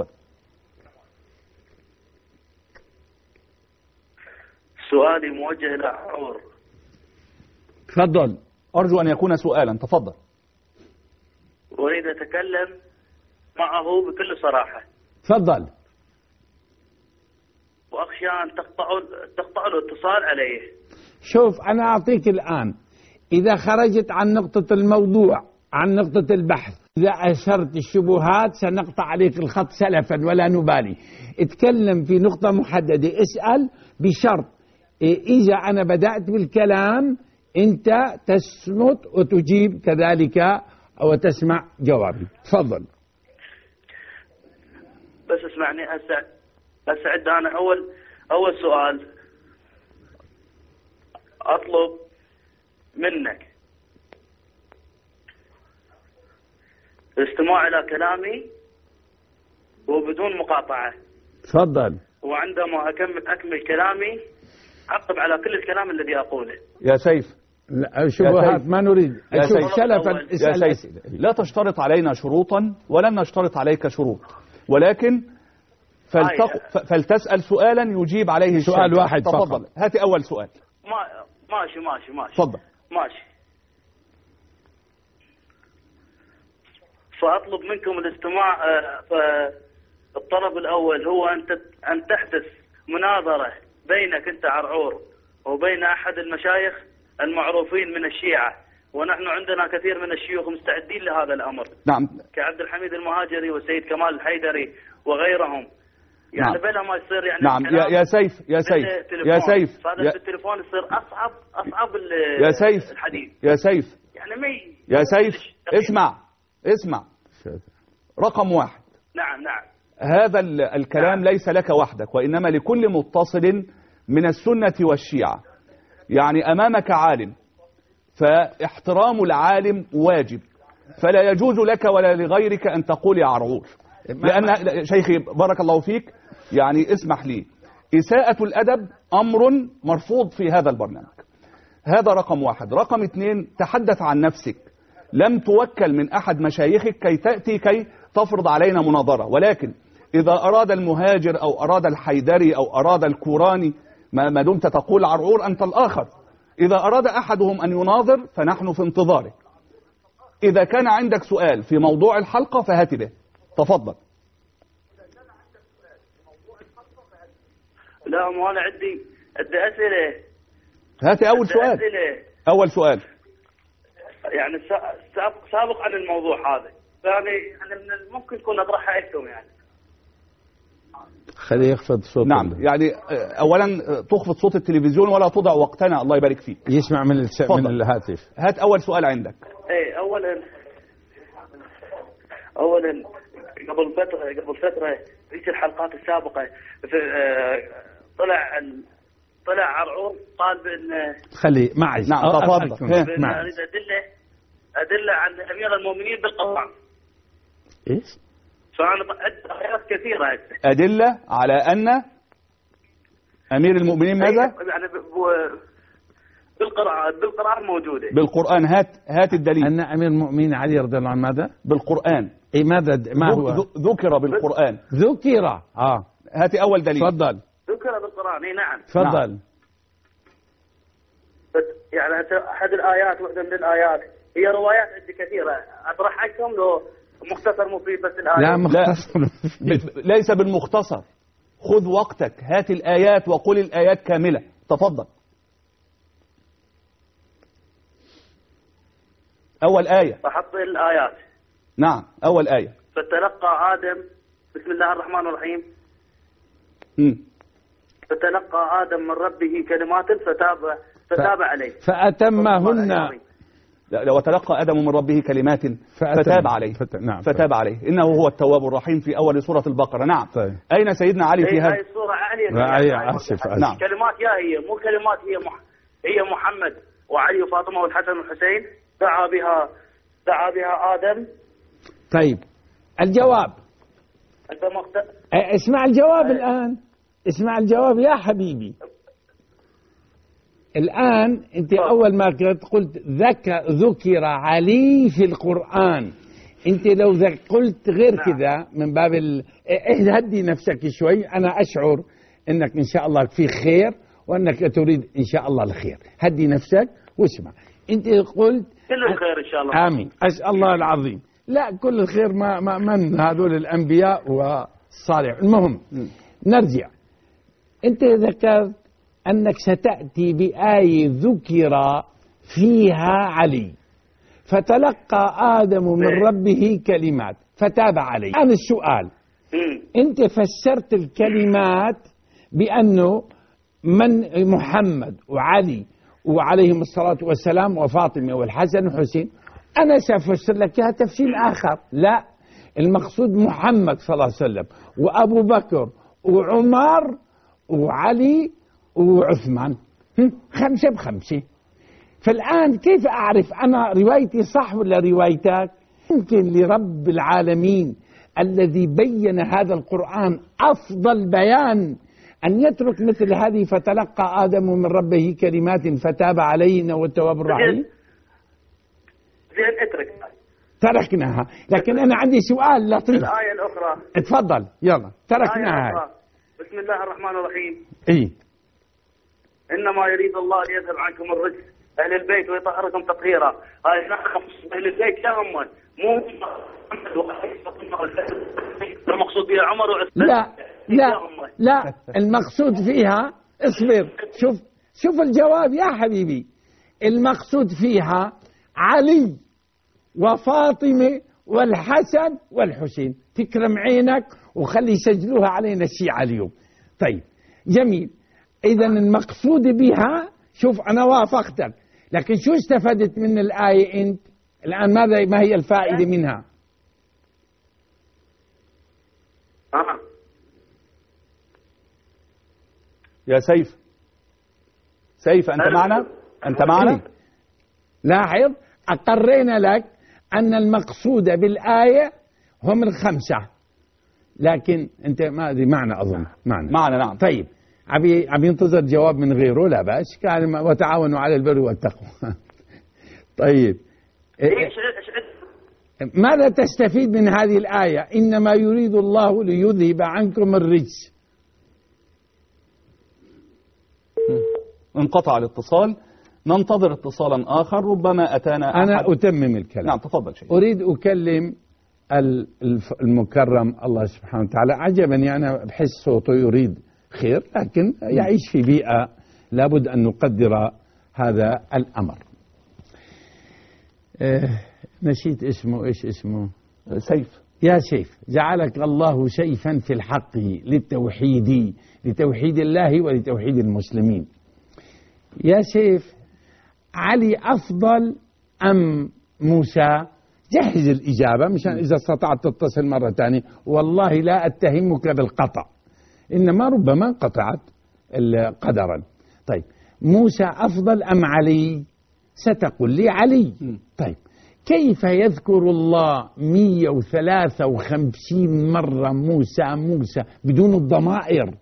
سؤالي موجه إلى عمر. تفضل. أرجو أن يكون سؤالا. تفضل. أريد أتكلم معه بكل صراحة. تفضل. وأخشى أن تقطعوا الاتصال عليه. شوف، أنا أعطيك الآن، إذا خرجت عن نقطة الموضوع، عن نقطة البحث، إذا أشرت الشبهات سنقطع عليك الخط سلفا ولا نبالي. اتكلم في نقطة محددة، اسأل بشرط إذا أنا بدأت بالكلام أنت تصمت وتجيب كذلك أو تسمع جوابي. تفضل. بس اسمعني، أسعد أنا أول سؤال أطلب منك الاستماع إلى كلامي وبدون مقاطعة. تفضل. وعندما أكمل كلامي أعقب على كل الكلام الذي أقوله. يا سيف، لا شبهات ما نريد. يا سيف سلفا اسأل. لا تشترط علينا شروطا ولن نشترط عليك شروط، ولكن فلتسأل سؤالا يجيب عليه سؤال واحد. تفضل. هاتي أول سؤال. ماشي. تفضل. ماشي. فأطلب منكم الاستماع. الطلب الأول هو أن تحدث مناظرة بينك أنت عرعور وبين أحد المشايخ المعروفين من الشيعة، ونحن عندنا كثير من الشيوخ مستعدين لهذا الأمر. نعم. كعبد الحميد المهاجري وسيد كمال الحيدري وغيرهم. يعني نعم. بلا ما يصير يعني نعم. يا سيف هذا بالتليفون يصير أصعب الحديث. يعني يا سيف اسمع. رقم واحد. نعم. هذا الكلام ليس لك وحدك، وإنما لكل متصل من السنة والشيعة. يعني أمامك عالم، فاحترام العالم واجب، فلا يجوز لك ولا لغيرك أن تقول يا عرعور. لأن شيخي بارك الله فيك، يعني اسمح لي، إساءة الأدب أمر مرفوض في هذا البرنامج. هذا رقم واحد. رقم اثنين، تحدث عن نفسك. لم توكل من أحد مشايخك كي تأتي كي تفرض علينا مناظرة، ولكن إذا أراد المهاجر أو أراد الحيدري أو أراد الكوراني، ما دمت تقول عرعور أنت الآخر. إذا أراد أحدهم أن يناظر فنحن في انتظارك. إذا كان عندك سؤال في موضوع الحلقة فهات به. تفضل. لا، ما أنا عندي أسئلة. هاتي أول سؤال. يعني سابق عن الموضوع هذا، يعني من الممكن تكون أطرحها أنتم يعني. خليه يخفض صوته. نعم. يعني أولا تخفض صوت التلفزيون ولا تضع وقتنا، الله يبارك فيك. يسمع من الهاتف. هات أول سؤال عندك. إيه، أولا قبل فترة في الحلقات السابقة طلع عرعور قال بأن خلي معي. نعم تفضل. أريد أدلة عن أمير المؤمنين بالقرآن. إيش؟ فأنا آيات كثيرة. أدلة على أن أمير المؤمنين ماذا؟ يعني بالقرآن موجودة. بالقرآن. هات الدليل. أن أمير المؤمنين علي رضي الله عنه ماذا؟ بالقرآن. إيه ماذا ما هو؟ ذكر بالقرآن. ذكر. هات أول دليل. تفضل. ذكر بالقرآن. إيه نعم. تفضل. نعم. يعني أحد الآيات، واحدة من الآيات، هي روايات عندي كثيرة، أطرح عنكم لو مختصر مفيد بس الآية. لا مختصر. ليس بالمختصر، خذ وقتك، هات الآيات وقل الآيات كاملة. تفضل. أول آية. أحط الآيات. نعم أول آية. فتلقى آدم، بسم الله الرحمن الرحيم. فتلقى آدم من ربه كلمات فتاب عليه. فأتمهن. وتلقى آدم من ربه كلمات فتاب عليه. نعم. فتاب عليه إنه هو التواب الرحيم في أول سورة البقرة. نعم. طيب. أين سيدنا علي في هذا؟ هذه السورة عالية. أسف. نعم. كلمات هي مو كلمات، هي محمد وعلي وفاطمة والحسن والحسين دعا بها آدم. طيب الجواب. أنت اسمع الجواب الآن. اسمع الجواب يا حبيبي. الآن أنت أول ما قلت ذكر علي في القرآن، أنت لو قلت غير كذا من باب هدي نفسك شوي. أنا أشعر أنك إن شاء الله في خير وأنك تريد إن شاء الله الخير. هدي نفسك واسمع. أنت قلت كل الخير إن شاء الله. آمين. أسأل الله العظيم. لا كل الخير ما من هذول الأنبياء والصالح. المهم نرجع. أنت ذكرت أنك ستأتي بآية ذكر فيها علي، فتلقى آدم من ربه كلمات فتاب عليه. الآن السؤال، أنت فسرت الكلمات بأنه من محمد وعلي وعليهم الصلاة والسلام وفاطمة والحسن والحسين. أنا سأفسر لك تفسير آخر. لا، المقصود محمد صلى الله عليه وسلم وأبو بكر وعمر وعلي وعثمان، 5 ب5. فالآن كيف أعرف أنا روايتي صح ولا روايتك؟ يمكن لرب العالمين الذي بين هذا القرآن أفضل بيان أن يترك مثل هذه فتلقى آدم من ربه كلمات فتاب عليه إنه التواب الرحيم. تركناها. لكن أنا عندي سؤال لطيف. الآية الأخرى. اتفضل يلا. تركناها. بسم الله الرحمن الرحيم. إيه. إنما يريد الله ليذهب عنكم الرجس أهل البيت ويطهركم تطهيرا. هاي أهل البيت لا هم مو المقصود بها عمر وعثمان. لا المقصود فيها اصبر. شوف الجواب يا حبيبي. المقصود فيها علي وفاطمة والحسن والحسين. تكرم عينك وخلي يسجلوها علينا الشيعة اليوم. طيب جميل. إذا المقصود بها، شوف أنا وافقتك، لكن شو استفدت من الآية أنت الآن؟ ما هي الفائدة منها؟ يا سيف أنت معنا؟ لاحظ، أقرينا لك أن المقصود بالآية هم 5، لكن أنت ما أدري معنا. أظن معنا. نعم. طيب عم ينتظر جواب من غيره. لا بأس، كان وتعاونوا على البر والتقوى. طيب ماذا تستفيد من هذه الآية؟ إنما يريد الله ليذهب عنكم الرجس. انقطع الاتصال، ننتظر اتصالا آخر ربما أتانا. أنا أتمم الكلام. نعم تفضل شيخ. أريد أكلم المكرم الله سبحانه وتعالى. عجبني أنا بحس صوته يريد خير، لكن يعيش في بيئة لابد أن نقدر هذا الأمر. نسيت اسمه. إيش اسمه؟ سيف. يا سيف، جعلك الله سيفا في الحق لتوحيد الله ولتوحيد المسلمين. يا سيف، علي أفضل أم موسى؟ جهز الإجابة مشان إذا استطعت تتصل مرة ثانية. والله لا أتهمك بالقطع، إنما ربما قطعت قدرا. طيب موسى أفضل أم علي؟ ستقول لي علي. طيب كيف يذكر الله 153 مرة موسى بدون الضمائر؟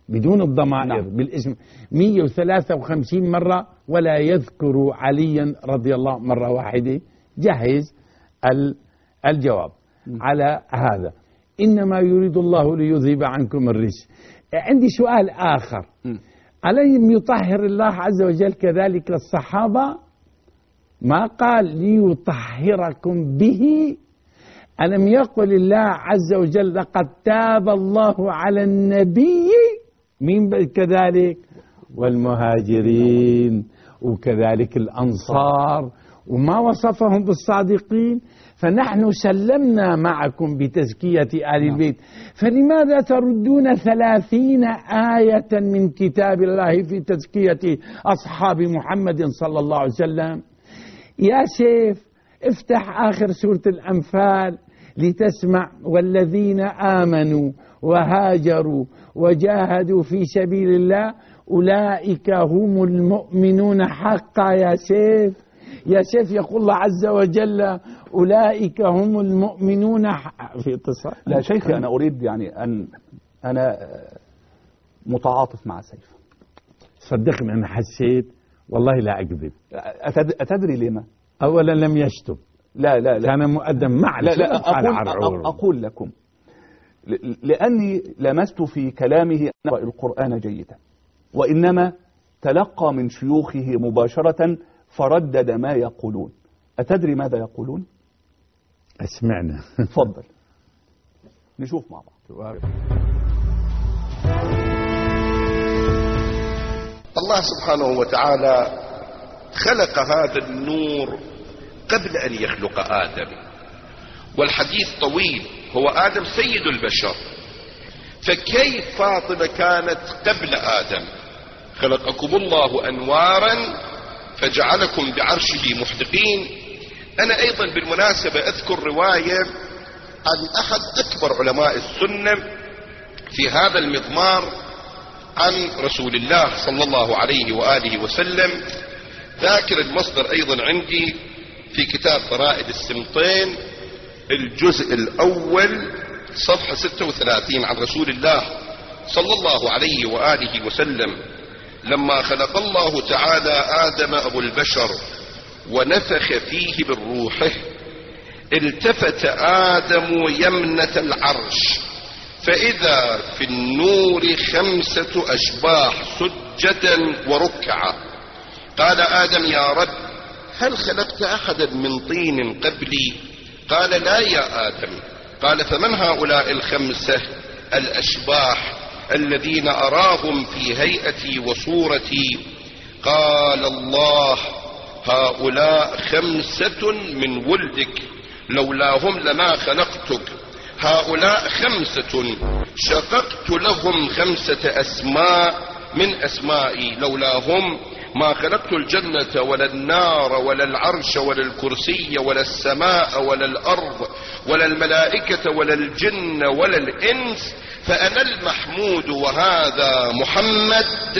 بدون الضمائر نعم. بالاسم 153 مرة، ولا يذكر عليا رضي الله مرة واحدة. جهز الجواب على هذا. إنما يريد الله ليذهب عنكم الرجس. عندي سؤال آخر، ألم يطهر الله عز وجل كذلك الصحابة؟ ما قال ليطهركم به؟ ألم يقل الله عز وجل لقد تاب الله على النبي من كذلك والمهاجرين وكذلك الأنصار، وما وصفهم بالصادقين؟ فنحن سلمنا معكم بتزكية آل البيت، فلماذا تردون 30 آية من كتاب الله في تزكية أصحاب محمد صلى الله عليه وسلم؟ يا سيف افتح آخر سورة الأنفال لتسمع: والذين آمنوا وهاجروا وجاهدوا في سبيل الله أولئك هم المؤمنون حقا. يا سيف يقول الله عز وجل أولئك هم المؤمنون في اتصال. لا شيخي، أنا أريد يعني أنا متعاطف مع سيف. صدقني أنا حسيت، والله لا أكذب. أتدري لما؟ أولا لم يشتم، لا كان مؤدم مع لا أقول لكم لأني لمست في كلامه أن القرآن جيدا، وإنما تلقى من شيوخه مباشرة فردد ما يقولون. أتدري ماذا يقولون؟ اسمعنا. تفضل نشوف مع بعض. الله سبحانه وتعالى خلق هذا النور قبل أن يخلق آدم، والحديث طويل. هو آدم سيد البشر، فكيف فاطمة كانت قبل آدم؟ خلقكم الله أنوارا فجعلكم بعرشه محدقين. أنا أيضا بالمناسبة أذكر رواية عن أحد أكبر علماء السنة في هذا المضمار عن رسول الله صلى الله عليه وآله وسلم. ذاكر المصدر أيضا عندي في كتاب فرائد السمطين الجزء الأول صفحة 36 عن رسول الله صلى الله عليه وآله وسلم: لما خلق الله تعالى آدم أبو البشر ونفخ فيه من روحه التفت آدم يمنة العرش فإذا في النور 5 أشباح سجدا وركعا. قال آدم: يا رب هل خلقت أحدا من طين قبلي؟ قال: لا يا آدم. قال: فمن هؤلاء 5 الأشباح الذين أراهم في هيئتي وصورتي؟ قال الله: هؤلاء 5 من ولدك لولاهم لما خلقتك. هؤلاء 5 شققت لهم 5 أسماء من أسمائي لولاهم ما خلقت الجنة ولا النار ولا العرش ولا الكرسي ولا السماء ولا الأرض ولا الملائكة ولا الجن ولا الإنس. فأنا المحمود وهذا محمد،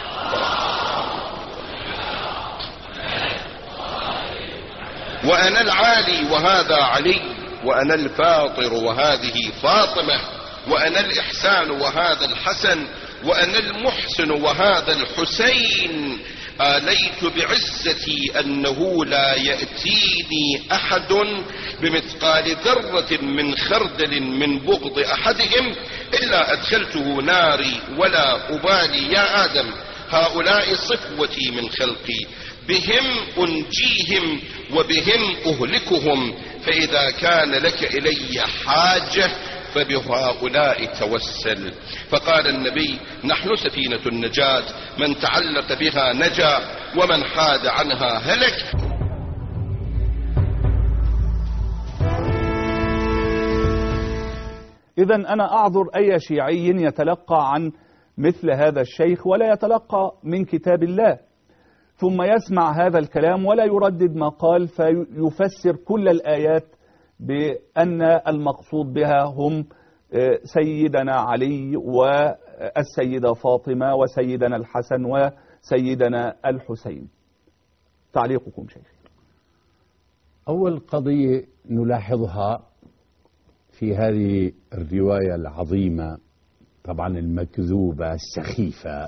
وأنا العالي وهذا علي، وأنا الفاطر وهذه فاطمة، وأنا الإحسان وهذا الحسن، وأنا المحسن وهذا الحسين. آليت بعزتي أنه لا يأتيني أحد بمثقال ذرة من خردل من بغض أحدهم إلا أدخلته ناري ولا أبالي. يا آدم هؤلاء صفوتي من خلقي، بهم أنجيهم وبهم أهلكهم، فإذا كان لك إلي حاجة فبهؤلاء توسل. فقال النبي: نحن سفينة النجاة، من تعلق بها نجا ومن حاد عنها هلك. إذن أنا أعذر أي شيعي يتلقى عن مثل هذا الشيخ ولا يتلقى من كتاب الله، ثم يسمع هذا الكلام ولا يردد ما قال، فيفسر كل الآيات بأن المقصود بها هم سيدنا علي والسيدة فاطمة وسيدنا الحسن وسيدنا الحسين. تعليقكم شيخ؟ أول قضية نلاحظها في هذه الرواية العظيمة طبعا المكذوبة السخيفة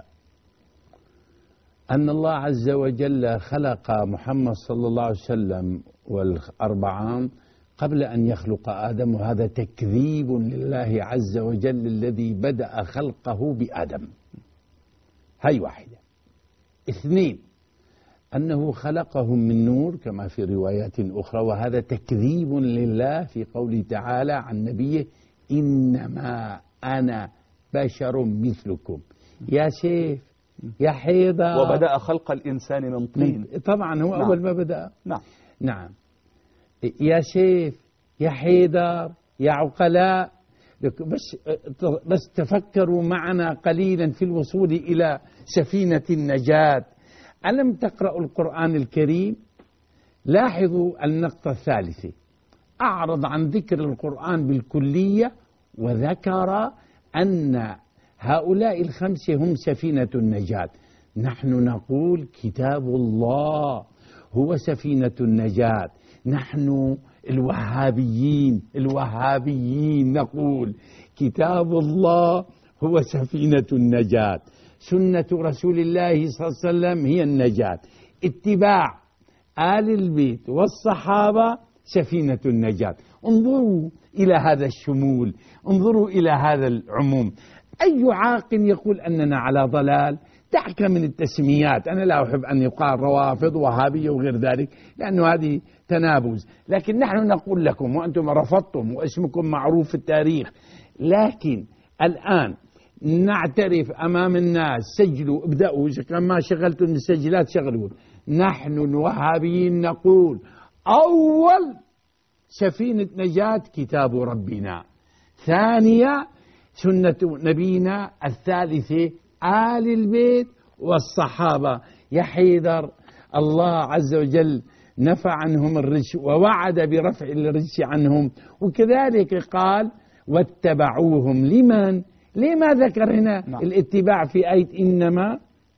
أن الله عز وجل خلق محمد صلى الله عليه وسلم والأربعان قبل أن يخلق آدم، وهذا تكذيب لله عز وجل الذي بدأ خلقه بآدم. هاي واحدة. 2 أنه خلقهم من نور كما في روايات أخرى، وهذا تكذيب لله في قوله تعالى عن نبيه إنما أنا بشر مثلكم. يا سيف يا حيدر. وبدأ خلق الإنسان من طين. طبعا هو أول ما بدأ. نعم. يا سيف يا حيدر يا عقلاء، بس تفكروا معنا قليلا في الوصول إلى سفينة النجاة. ألم تقرأوا القرآن الكريم؟ لاحظوا النقطة الثالثة، أعرض عن ذكر القرآن بالكلية وذكر أن هؤلاء ال5 هم سفينة النجاة. نحن نقول كتاب الله هو سفينة النجاة. نحن الوهابيين نقول كتاب الله هو سفينة النجاة، سنة رسول الله صلى الله عليه وسلم هي النجاة، اتباع آل البيت والصحابة سفينة النجاة. انظروا إلى هذا الشمول، انظروا إلى هذا العموم. أي عاقل يقول أننا على ضلال؟ دعك من التسميات، أنا لا أحب أن يقال روافض وهابية وغير ذلك لأنه هذه تنابز، لكن نحن نقول لكم وأنتم رفضتم واسمكم معروف في التاريخ. لكن الآن نعترف أمام الناس، سجلوا ابدأوا، إذا كان ما شغلتوا المسجلات شغلوا. نحن الوهابيين نقول أول سفينة نجاة كتاب ربنا، ثانية سنة نبينا، الثالثة آل البيت والصحابة. يا حيدر الله عز وجل نفى عنهم الرجس ووعد برفع الرجس عنهم، وكذلك قال واتبعوهم. لمن؟ لما ذكر هنا الاتباع في آية إنما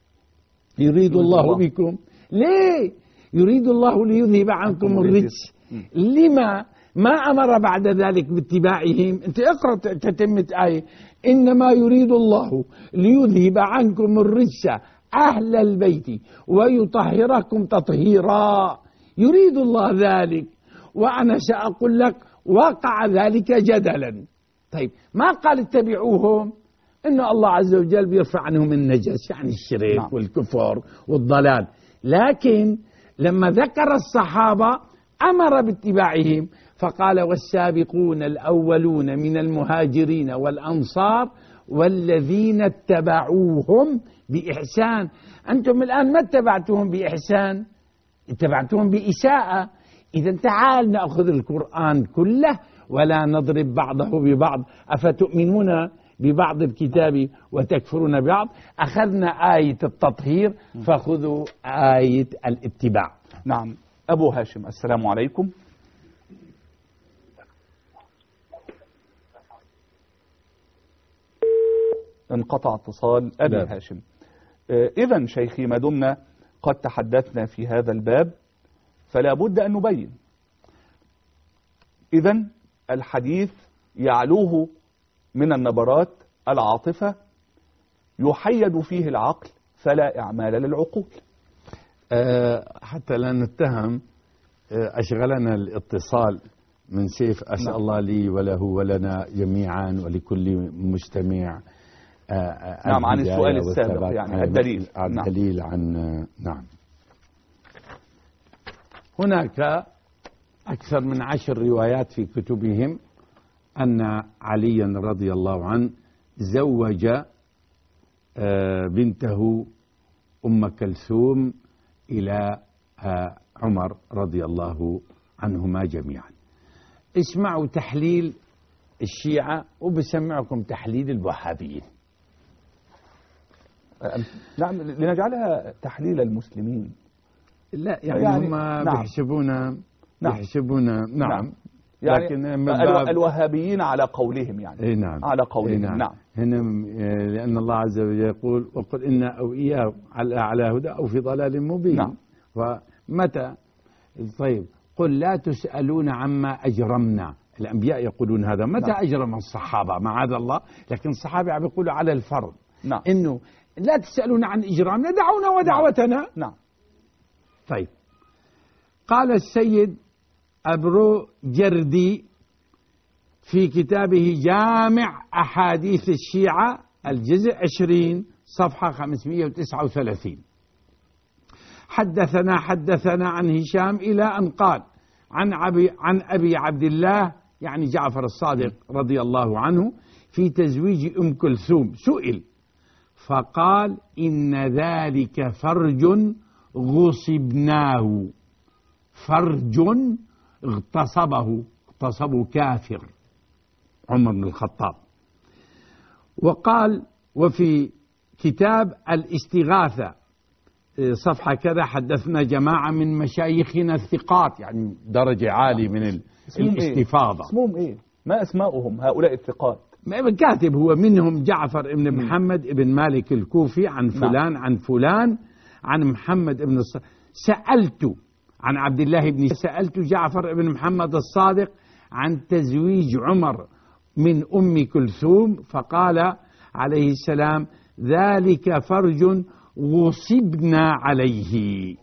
يريد الله بكم؟ ليه يريد الله ليذهب عنكم الرجس؟ لما ما أمر بعد ذلك باتباعهم؟ أنت اقرأ تتمة آية إنما يريد الله ليذهب عنكم الرجس أهل البيت ويطهركم تطهيرا. يريد الله ذلك، وأنا سأقول لك وقع ذلك جدلا. طيب ما قال اتبعوهم؟ إن الله عز وجل بيرفع عنهم النجس، يعني الشرك والكفر والضلال. لكن لما ذكر الصحابة أمر باتباعهم، فقال والسابقون الأولون من المهاجرين والأنصار والذين اتبعوهم بإحسان. أنتم الآن ما اتبعتهم بإحسان، اتبعتهم بإساءة. إذا تعال نأخذ القرآن كله ولا نضرب بعضه ببعض. أفتؤمنون ببعض الكتاب وتكفرون ببعض؟ أخذنا آية التطهير فخذوا آية الاتباع. نعم. أبو هاشم السلام عليكم. انقطع اتصال أبي هاشم. إذن شيخي ما دمنا قد تحدثنا في هذا الباب فلا بد أن نبين. إذن الحديث يعلوه من النبرات العاطفة يحيد فيه العقل فلا إعمال للعقول. حتى لا نتهم أشغلنا الاتصال من سيف. أسأل الله لي وله ولنا جميعا ولكل مجتمع عن السؤال السابق يعني الدليل. الدليل عن هناك أكثر من 10 روايات في كتبهم أن عليا رضي الله عنه زوج بنته أم كلثوم إلى عمر رضي الله عنهما جميعا. اسمعوا تحليل الشيعة وبسمعكم تحليل الوهابيين. نعم لنجعلها تحليل المسلمين. لا يعني هم بيحسبونا نعم. يعني لكن الوهابيين على قولهم يعني نعم. على قولهم نعم. هنا لأن الله عز وجل يقول وقل إنا أو إياه على هدى أو في ضلال مبين. نعم. ومتى طيب قل لا تسألون عما أجرمنا، الأنبياء يقولون هذا. متى أجرم الصحابة معاذ الله؟ لكن الصحابة عم يقولوا على الفرض. نعم. إنه لا تسألون عن إجرامنا، دعونا ودعوتنا. نعم. طيب، قال السيد أبرو جردي في كتابه جامع أحاديث الشيعة الجزء 20 صفحة 539: حدثنا عن هشام إلى أن قال عن أبي عبد الله يعني جعفر الصادق رضي الله عنه في تزويج أم كلثوم، سئل فقال إن ذلك فرج غصبناه، فرج اغتصبه كافر عمر بن الخطاب. وقال وفي كتاب الاستغاثة صفحة كذا: حدثنا جماعة من مشايخنا الثقات، يعني درجة عالية من الاستفاضة. اسمهم ايه؟ ما اسماؤهم هؤلاء الثقات؟ كاتب هو منهم جعفر بن محمد بن مالك الكوفي عن فلان. نعم. عن فلان عن محمد بن سألت عن عبد الله بن سألت جعفر بن محمد الصادق عن تزويج عمر من أم كلثوم فقال عليه السلام: ذلك فرج غصبنا عليه.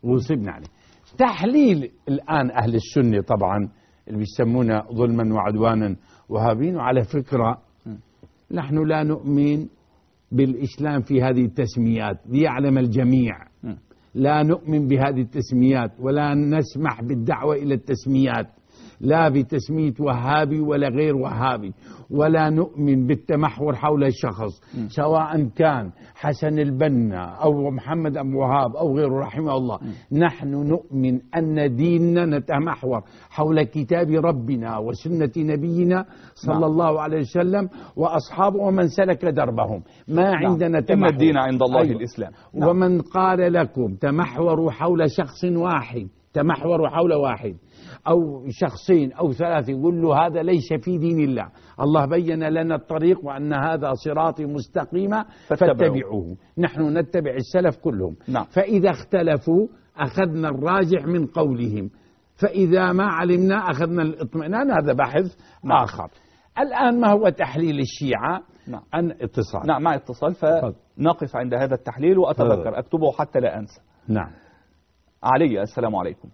تحليل الآن أهل السنة طبعا اللي بيسمونه ظلما وعدوانا وهابين. وعلى فكرة نحن لا نؤمن بالإسلام في هذه التسميات، ليعلم الجميع لا نؤمن بهذه التسميات ولا نسمح بالدعوة إلى التسميات، لا بتسمية وهابي ولا غير وهابي، ولا نؤمن بالتمحور حول الشخص سواء كان حسن البنا أو محمد أبو وهاب أو غيره رحمه الله. نحن نؤمن أن ديننا نتمحور حول كتاب ربنا وسنة نبينا صلى الله عليه وسلم وأصحابه ومن سلك دربهم. ما عندنا تمحور. إن الدين عند الله الإسلام. ومن قال لكم تمحوروا حول شخص واحد، تمحوروا حول واحد أو شخصين أو ثلاثة، يقول له هذا ليس في دين الله. الله بين لنا الطريق وأن هذا صراطي مستقيما فاتبعوه. نحن نتبع السلف كلهم. نعم. فإذا اختلفوا أخذنا الراجح من قولهم، فإذا ما علمنا أخذنا الاطمئنان. هذا بحث آخر. الآن ما هو تحليل الشيعة؟ نعم. اتصال. نعم، مع اتصال، فنقف عند هذا التحليل وأتذكر أكتبه حتى لا أنسى. نعم. علي، السلام عليكم.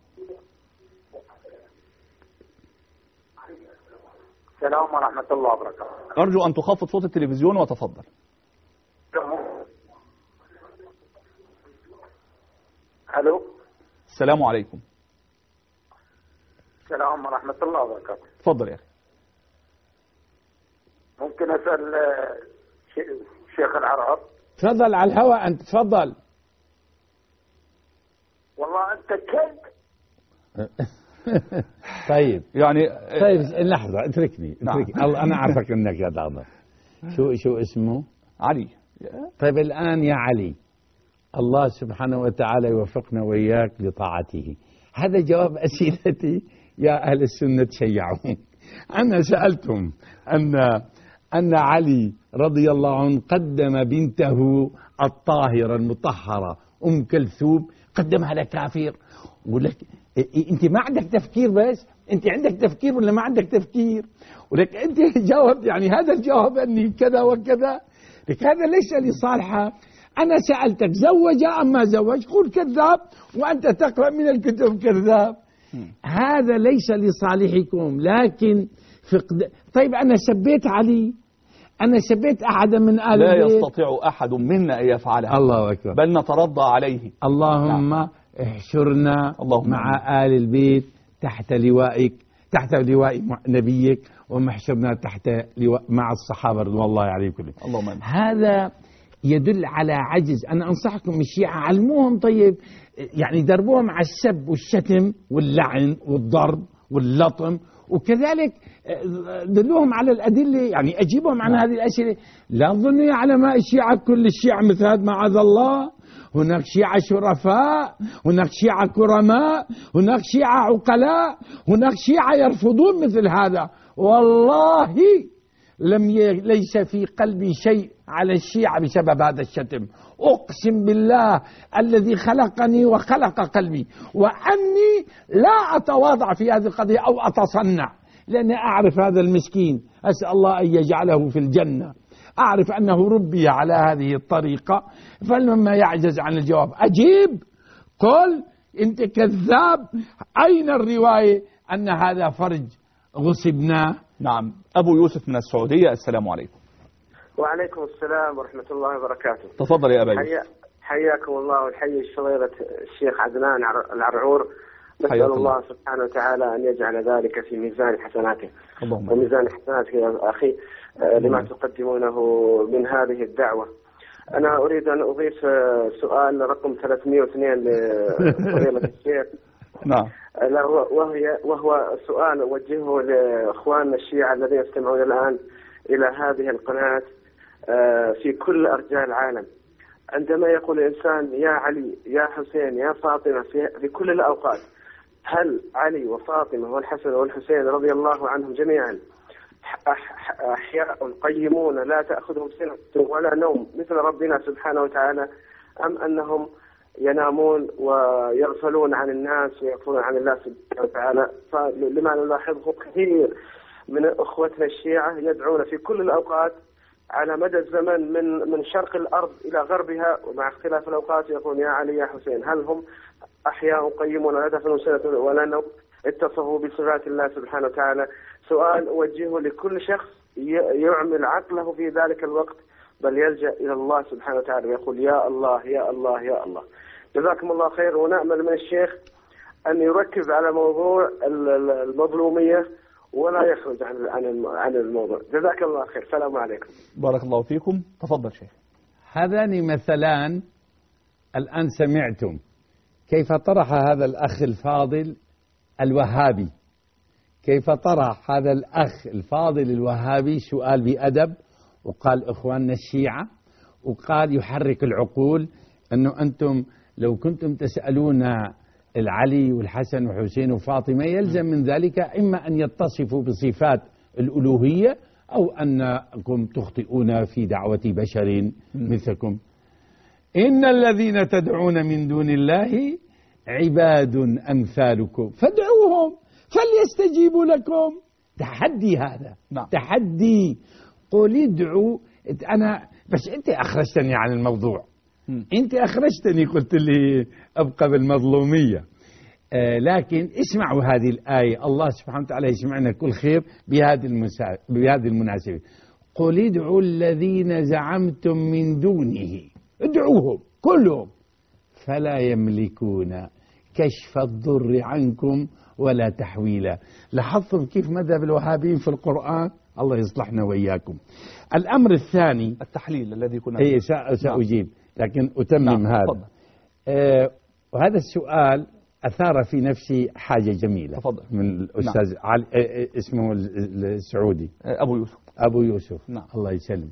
السلام ورحمة الله وبركاته. أرجو أن تخفض صوت التلفزيون وتفضل. ألو. السلام عليكم. السلام ورحمة الله وبركاته. تفضل يا أخي. ممكن أسأل شيخ العرب؟ تفضل على الهواء أنت، تفضل. والله أنت كلب. طيب يعني طيب لحظة، اتركني. أنا أعرفك أنك هذا شو اسمه؟ علي. طيب الآن يا علي، الله سبحانه وتعالى يوفقنا وإياك لطاعته. هذا جواب أسئلتي يا أهل السنة تشيعون. أنا سألتم أن علي رضي الله عنه قدم بنته الطاهرة المطهرة أم كلثوم، قدمها لكافر. ولك انت ما عندك تفكير، بس انت عندك تفكير ولا ما عندك تفكير؟ ولك انت جاوب، يعني هذا الجواب اني كذا وكذا، لك هذا ليس لصالحه. انا سألتك زوج ام ما زوج، قل كذاب وانت تقرأ من الكتب كذاب. هذا ليس لصالحكم، لكن طيب انا سبيت علي، أنا سبيت أحدا من آل لا البيت، يستطيع أحد منا أن يفعلها. الله أكبر. بل نترضى عليه. اللهم نعم. احشرنا اللهم مع آل البيت تحت لوائك، تحت لواء نبيك، ومحشرنا تحت لواء مع الصحابة رضوان الله عليهم كلهم. اللهم آمين. هذا يدل على عجز. أنا أنصحكم الشيعة علموهم، طيب يعني دربوهم على السب والشتم واللعن والضرب واللطم، وكذلك دلوهم على الأدلة، يعني أجيبهم عن هذه الأسئلة. لا تظنوا يا علماء الشيعة كل الشيعة مثل هذا، معاذ الله. هناك شيعة شرفاء، هناك شيعة كرماء، هناك شيعة عقلاء، هناك شيعة يرفضون مثل هذا. والله ليس في قلبي شيء على الشيعة بسبب هذا الشتم. أقسم بالله الذي خلقني وخلق قلبي وأني لا أتواضع في هذه القضية أو أتصنع. لأني أعرف هذا المسكين، أسأل الله أن يجعله في الجنة، أعرف أنه ربي على هذه الطريقة، فلما يعجز عن الجواب أجيب قل أنت كذاب، أين الرواية أن هذا فرج غصبناه؟ نعم. أبو يوسف من السعودية، السلام عليكم. وعليكم السلام ورحمة الله وبركاته. تفضل يا أبا يوسف. حياكم الله وحيي فضيلة الشيخ عدنان العرعور، نسأل الله سبحانه وتعالى أن يجعل ذلك في ميزان حسناته وميزان حسناتك يا أخي لما تقدمونه من هذه الدعوة. أنا أريد أن أضيف سؤال رقم 302 لفضيلة الشيخ. نعم. وهو سؤال أوجهه لإخواننا الشيعة الذين يستمعون الآن إلى هذه القناة في كل أرجاء العالم. عندما يقول الإنسان يا علي يا حسين يا فاطمة في كل الأوقات، هل علي وفاطمة والحسن والحسين رضي الله عنهم جميعا أحياء قيمون لا تأخذهم سنة ولا نوم مثل ربنا سبحانه وتعالى، أم أنهم ينامون ويغفلون عن الناس ويغفلون عن الله سبحانه وتعالى؟ فلما نلاحظه كثير من أخوتنا الشيعة يدعون في كل الأوقات على مدى الزمن من شرق الأرض إلى غربها ومع اختلاف الأوقات يقولون يا علي يا حسين. هل هم أحياء قيمون لا تأخذهم سنة ولا نوم اتصفوا بصفات الله سبحانه وتعالى؟ سؤال أوجهه لكل شخص يعمل عقله في ذلك الوقت، بل يلجأ إلى الله سبحانه وتعالى ويقول يا الله يا الله يا الله. جزاكم الله خير، ونأمل من الشيخ أن يركز على موضوع المظلومية ولا يخرج عن الموضوع. جزاك الله خير، السلام عليكم. بارك الله فيكم. تفضل شيخ. هذان مثلان الآن سمعتم كيف طرح هذا الأخ الفاضل الوهابي، كيف طرح هذا الأخ الفاضل الوهابي سؤال بأدب، وقال إخواننا الشيعة، وقال يحرك العقول أنه أنتم لو كنتم تسألون العلي والحسن وحسين وفاطمة يلزم من ذلك إما أن يتصفوا بصفات الألوهية أو أنكم تخطئون في دعوة بشر مثلكم. إن الذين تدعون من دون الله عباد أمثالكم فادعوهم فليستجيبوا لكم. تحدي هذا. نعم. تحدي. قل ادعوا. أنا بس أنت أخرجتني عن الموضوع. أنت أخرجتني، قلت لي أبقى بالمظلومية. لكن اسمعوا هذه الآية، الله سبحانه وتعالى يسمعنا كل خير بهذه المناسبة. قل ادعوا الذين زعمتم من دونه، ادعوهم كلهم، فلا يملكون كشف الضر عنكم ولا تحويلا. لاحظتم كيف مذهب الوهابيين في القرآن؟ الله يصلحنا وإياكم. الأمر الثاني التحليل الذي كنا سأجيب، لكن أتمم هذا. وهذا السؤال أثار في نفسي حاجة جميلة. تفضل. من الأستاذ علي اسمه السعودي أبو يوسف. نعم. الله يسلم.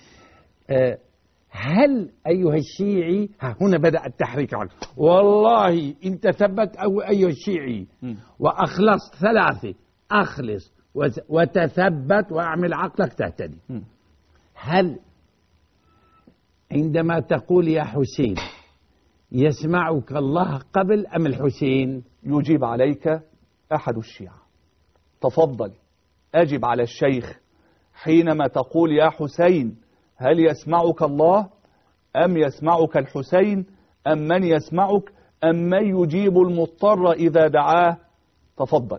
هل أيها الشيعي، هنا بدأ التحريك عنك، والله إن تثبت أو أيها الشيعي وأخلصت ثلاثة، أخلص وتثبت وأعمل عقلك تهتدي. هل عندما تقول يا حسين يسمعك الله قبل أم الحسين؟ يجيب عليك أحد الشيعة. تفضل أجب على الشيخ حينما تقول يا حسين هل يسمعك الله أم يسمعك الحسين أم من يسمعك أم من يجيب المضطر إذا دعاه؟ تفضل.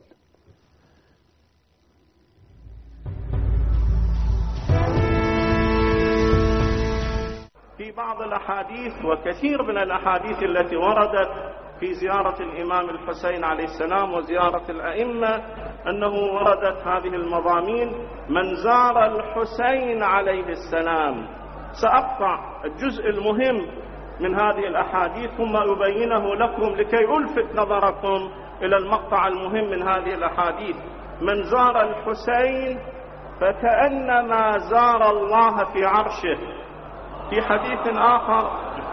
في بعض الأحاديث وكثير من الأحاديث التي وردت في زيارة الإمام الحسين عليه السلام وزيارة الأئمة أنه وردت هذه المضامين: من زار الحسين عليه السلام. سأقطع الجزء المهم من هذه الأحاديث ثم أبينه لكم لكي ألفت نظركم إلى المقطع المهم من هذه الأحاديث. من زار الحسين فكأنما زار الله في عرشه. في حديث آخر: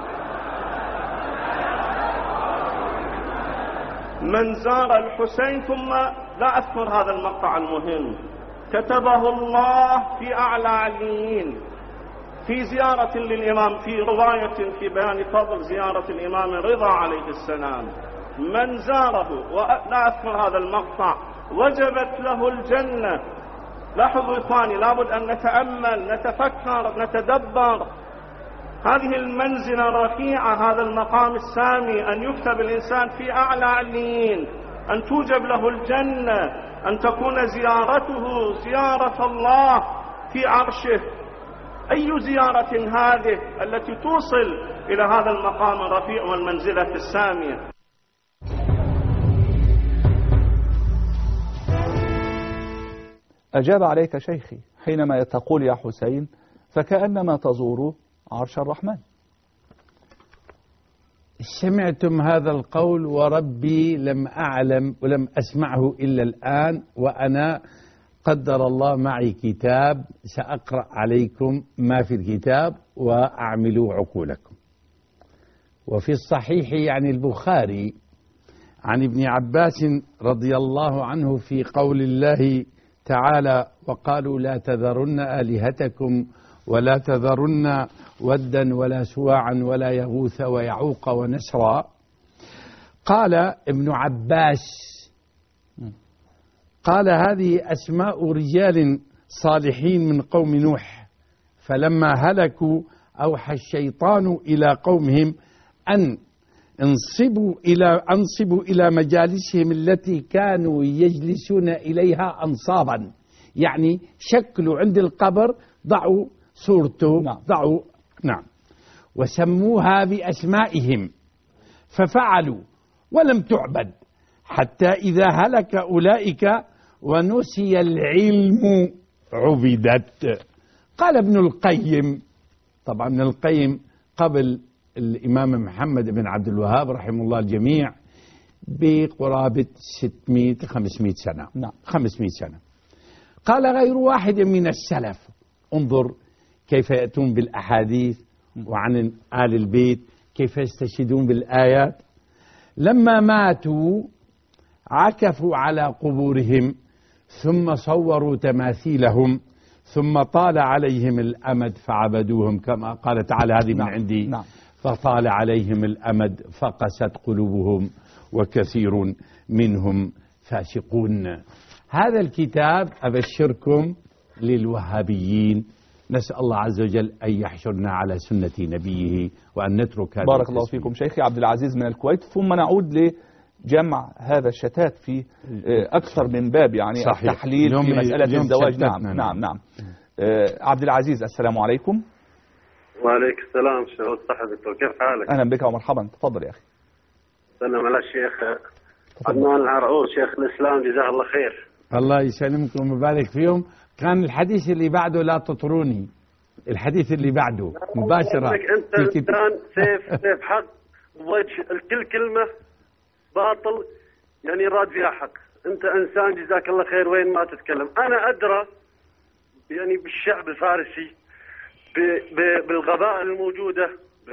من زار الحسين، ثم لا أذكر هذا المقطع المهم، كتبه الله في أعلى عليين. في زيارة للإمام، في رواية في بيان فضل زيارة الإمام الرضا عليه السلام، من زاره، ولا أذكر هذا المقطع، وجبت له الجنة. لاحظوا إخواني، لابد أن نتأمل، نتفكر، نتدبر. هذه المنزلة الرفيعة، هذا المقام السامي، أن يكتب الإنسان في أعلى عليين، أن توجب له الجنة، أن تكون زيارته زيارة الله في عرشه. أي زيارة هذه التي توصل إلى هذا المقام الرفيع والمنزلة السامية؟ أجاب عليك شيخي حينما تقول يا حسين فكأنما تزور عرش الرحمن. سمعتم هذا القول وربي لم أعلم ولم أسمعه إلا الآن، وأنا قدر الله معي كتاب سأقرأ عليكم ما في الكتاب وأعملوا عقولكم. وفي الصحيح يعني البخاري عن ابن عباس رضي الله عنه في قول الله تعالى: وقالوا لا تذرن آلهتكم ولا تذرن ودا ولا سواعا ولا يغوث ويعوق ونسرا. قال ابن عباس قال: هذه أسماء رجال صالحين من قوم نوح، فلما هلكوا أوحى الشيطان إلى قومهم أن أنصبوا إلى مجالسهم التي كانوا يجلسون إليها أنصابا، يعني شكلوا عند القبر ضعوا صورته، نعم، وسموها بأسمائهم، ففعلوا ولم تعبد حتى إذا هلك أولئك ونسي العلم عبدت. قال ابن القيم، طبعا ابن القيم قبل الإمام محمد بن عبد الوهاب رحمه الله الجميع بقرابة 600-500 سنة. نعم. 500 سنة. قال غير واحد من السلف: انظر كيف يأتون بالأحاديث وعن آل البيت كيف يستشهدون بالآيات. لما ماتوا عكفوا على قبورهم ثم صوروا تماثيلهم ثم طال عليهم الأمد فعبدوهم، كما قال تعالى: هذه من عندي. نعم. فطال عليهم الأمد فقست قلوبهم وكثير منهم فاسقون. هذا الكتاب أبشركم للوهابيين، نسأل الله عز وجل أن يحشرنا على سنة نبيه وأن نترك هذا. بارك الله فيكم شيخي عبد العزيز من الكويت. ثم نعود لجمع هذا الشتات في أكثر من باب، يعني صحيح. التحليل في مسألة الزواج. نعم. عبد العزيز، السلام عليكم. وعليك السلام. شو صحة دكتور، كيف حالك؟ أهلا بك ومرحبا، تفضل يا أخي. سلام على الشيخ عدنان العرعور شيخ الإسلام، جزاه الله خير. الله يسلمكم ويبارك فيهم. كان الحديث اللي بعده لا تطروني، الحديث اللي بعده مباشرة. أنت إنسان سيف حق، وجه الكل كلمة باطل يعني راد فيها حق. أنت إنسان جزاك الله خير، وين ما تتكلم. أنا أدرى يعني بالشعب الفارسي بالغباء الموجودة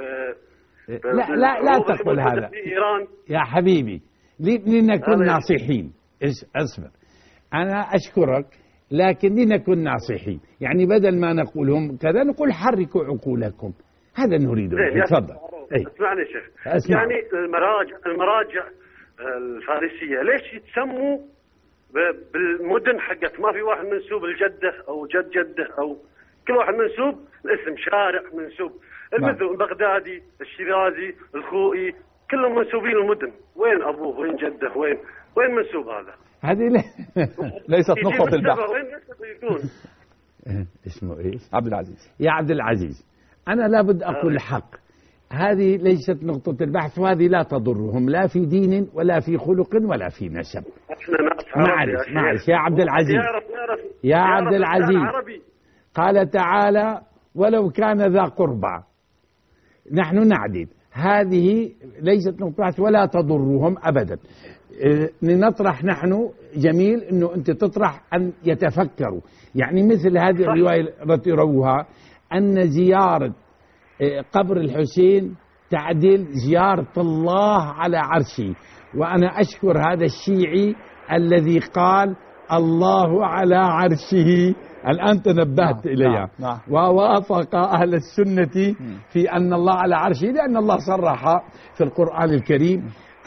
لا تقل هذا في إيران يا حبيبي، لنكن ناصحين. اصبر، أنا أشكرك، لكن لنكن ناصحين، يعني بدل ما نقولهم كذا نقول حركوا عقولكم، هذا نريده. تفضل. اسمعني شيخ، يعني المراجع الفارسية ليش يتسموا بالمدن حقت؟ ما في واحد منسوب الجدة أو جد جده، أو كل واحد منسوب الاسم، شارع منسوب، المثل البغدادي، الشيرازي، الخوئي، كلهم منسوبين المدن. وين أبوه؟ وين جده؟ وين منسوب هذا؟ هذه ليست نقطة البحث. وين يكون؟ اسمه ايش؟ عبد العزيز. يا عبد العزيز، أنا لابد أقول الحق، هذه ليست نقطة البحث، وهذه لا تضرهم لا في دين ولا في خلق ولا في نسب. معلش يا عبد العزيز، يا عبد العزيز، قال تعالى: ولو كان ذا قربى. نحن نعدل، هذه ليست نقطة بحث ولا تضرهم أبدا. نطرح نحن، جميل أنه أنت تطرح أن يتفكروا، يعني مثل هذه الرواية التي روها أن زيارة قبر الحسين تعدل زيارة الله على عرشه. وأنا أشكر هذا الشيعي الذي قال الله على عرشه، الآن تنبهت إليها. ووافق أهل السنة في أن الله على عرشه، لأن الله صرح في القرآن الكريم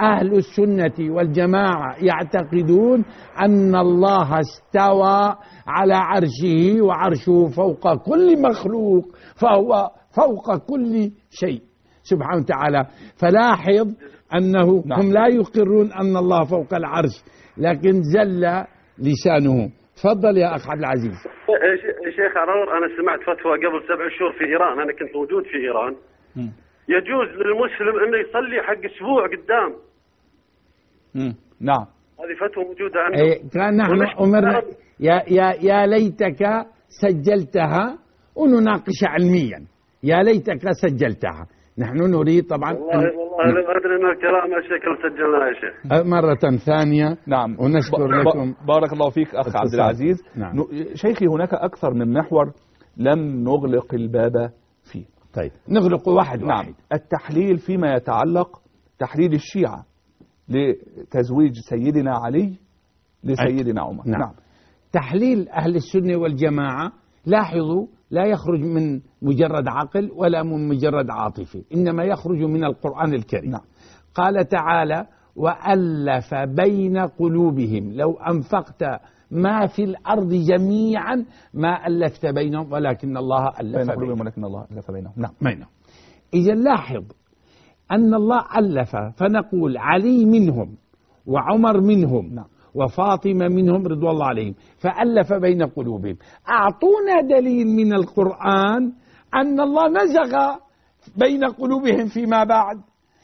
أهل السنة والجماعة يعتقدون أن الله استوى على عرشه، وعرشه فوق كل مخلوق، فهو فوق كل شيء سبحانه وتعالى. فلاحظ أنه هم لا يقرون أن الله فوق العرش، لكن زل لسانه. تفضل يا أخ عبد العزيز. شيخ عرور، أنا سمعت فتوى قبل 7 شهور في إيران، أنا كنت موجود في إيران. يجوز للمسلم أنه يصلي حق أسبوع قدام. نعم، هذه فتوى موجودة عندنا. كان نحن أمرنا يا ليتك سجلتها ونناقش علميا، يا ليتك سجلتها. نحن نريد طبعا والله لو أدري أن الكلام الشكل سجلناه يا شيخ مرة ثانية. نعم، ونشكر لكم. بارك الله فيك أخ عبد العزيز. نعم. شيخي، هناك أكثر من محور لم نغلق الباب فيه. طيب نغلق واحد. نعم، التحليل فيما يتعلق تحليل الشيعة لتزويج سيدنا علي لسيدنا عمر. نعم. تحليل أهل السنة والجماعة لاحظوا لا يخرج من مجرد عقل ولا من مجرد عاطفة، إنما يخرج من القرآن الكريم. نعم. قال تعالى: وألف بين قلوبهم لو أنفقت ما في الأرض جميعا ما ألفت بينهم ولكن الله ألف بينهم. ولكن الله ألف بينهم. نعم. إذا لاحظ أن الله ألف، فنقول علي منهم وعمر منهم. نعم. وفاطمة منهم رضوان الله عليهم، فألف بين قلوبهم. أعطونا دليل من القرآن أن الله نزغ بين قلوبهم فيما بعد.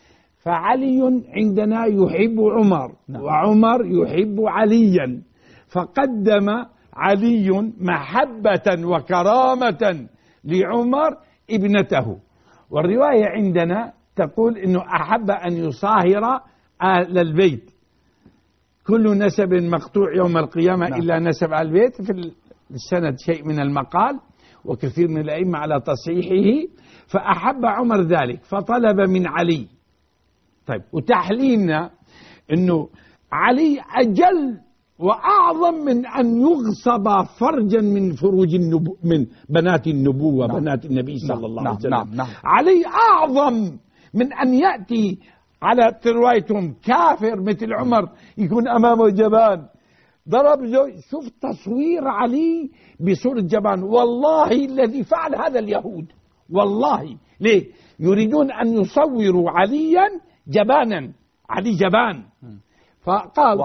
فعلي عندنا يحب عمر. نعم. وعمر يحب عليا، فقدم علي محبة وكرامة لعمر ابنته. والرواية عندنا تقول إنه أحب أن يصاهر أهل البيت، كل نسب مقطوع يوم القيامة. نعم. إلا نسب أهل البيت. في السند شيء من المقال، وكثير من الأئمة على تصحيحه. فأحب عمر ذلك فطلب من علي. طيب، وتحليلنا أنه علي أجل وأعظم من أن يغصب فرجا من فروج من بنات النبوة. نعم. بنات النبي صلى الله عليه وسلم. نعم. علي أعظم من أن يأتي على روايتهم كافر مثل عمر يكون أمامه جبان ضرب. شوف تصوير علي بصورة جبان. والله الذي فعل هذا اليهود، والله ليه يريدون أن يصوروا عليا جبانا، علي جبان. فقال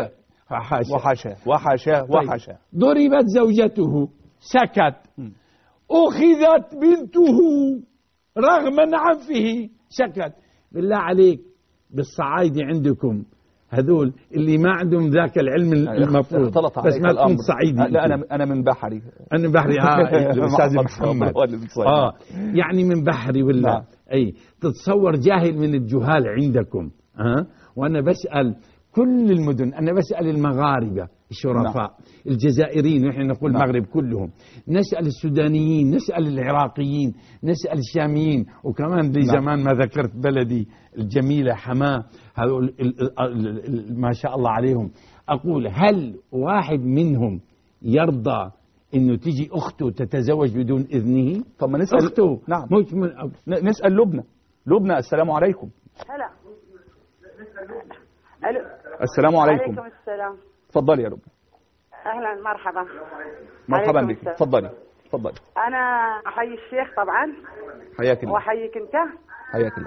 وحاشا ضربت زوجته سكت، أخذت بنته رغما عنفه سكت. بالله عليك بالصعايدة عندكم هذول اللي ما عندهم ذاك العلم المفروض، بس ما تكون صعيدي. لا، أنا من بحري. أنا من بحري. الأستاذ محمد. يعني من بحري ولا أي. تتصور جاهل من الجهال عندكم. وأنا بسأل كل المدن، أنا بسأل المغاربة الشرفاء، الجزائريين، ونحن نقول المغرب كلهم، نسأل السودانيين، نسأل العراقيين، نسأل الشاميين، وكمان زمان ما ذكرت بلدي الجميلة حماة، ما شاء الله عليهم. أقول هل واحد منهم يرضى إنه تيجي أخته تتزوج بدون إذنه؟ طب ما نسأل أخته. نعم. نسأل لبنى. السلام عليكم. هلا. السلام عليكم. عليكم السلام. تفضلي يا لبنى. اهلا، مرحبا بك. تفضلي. انا احيي الشيخ طبعا. حياك الله. واحييك انت. حياك الله.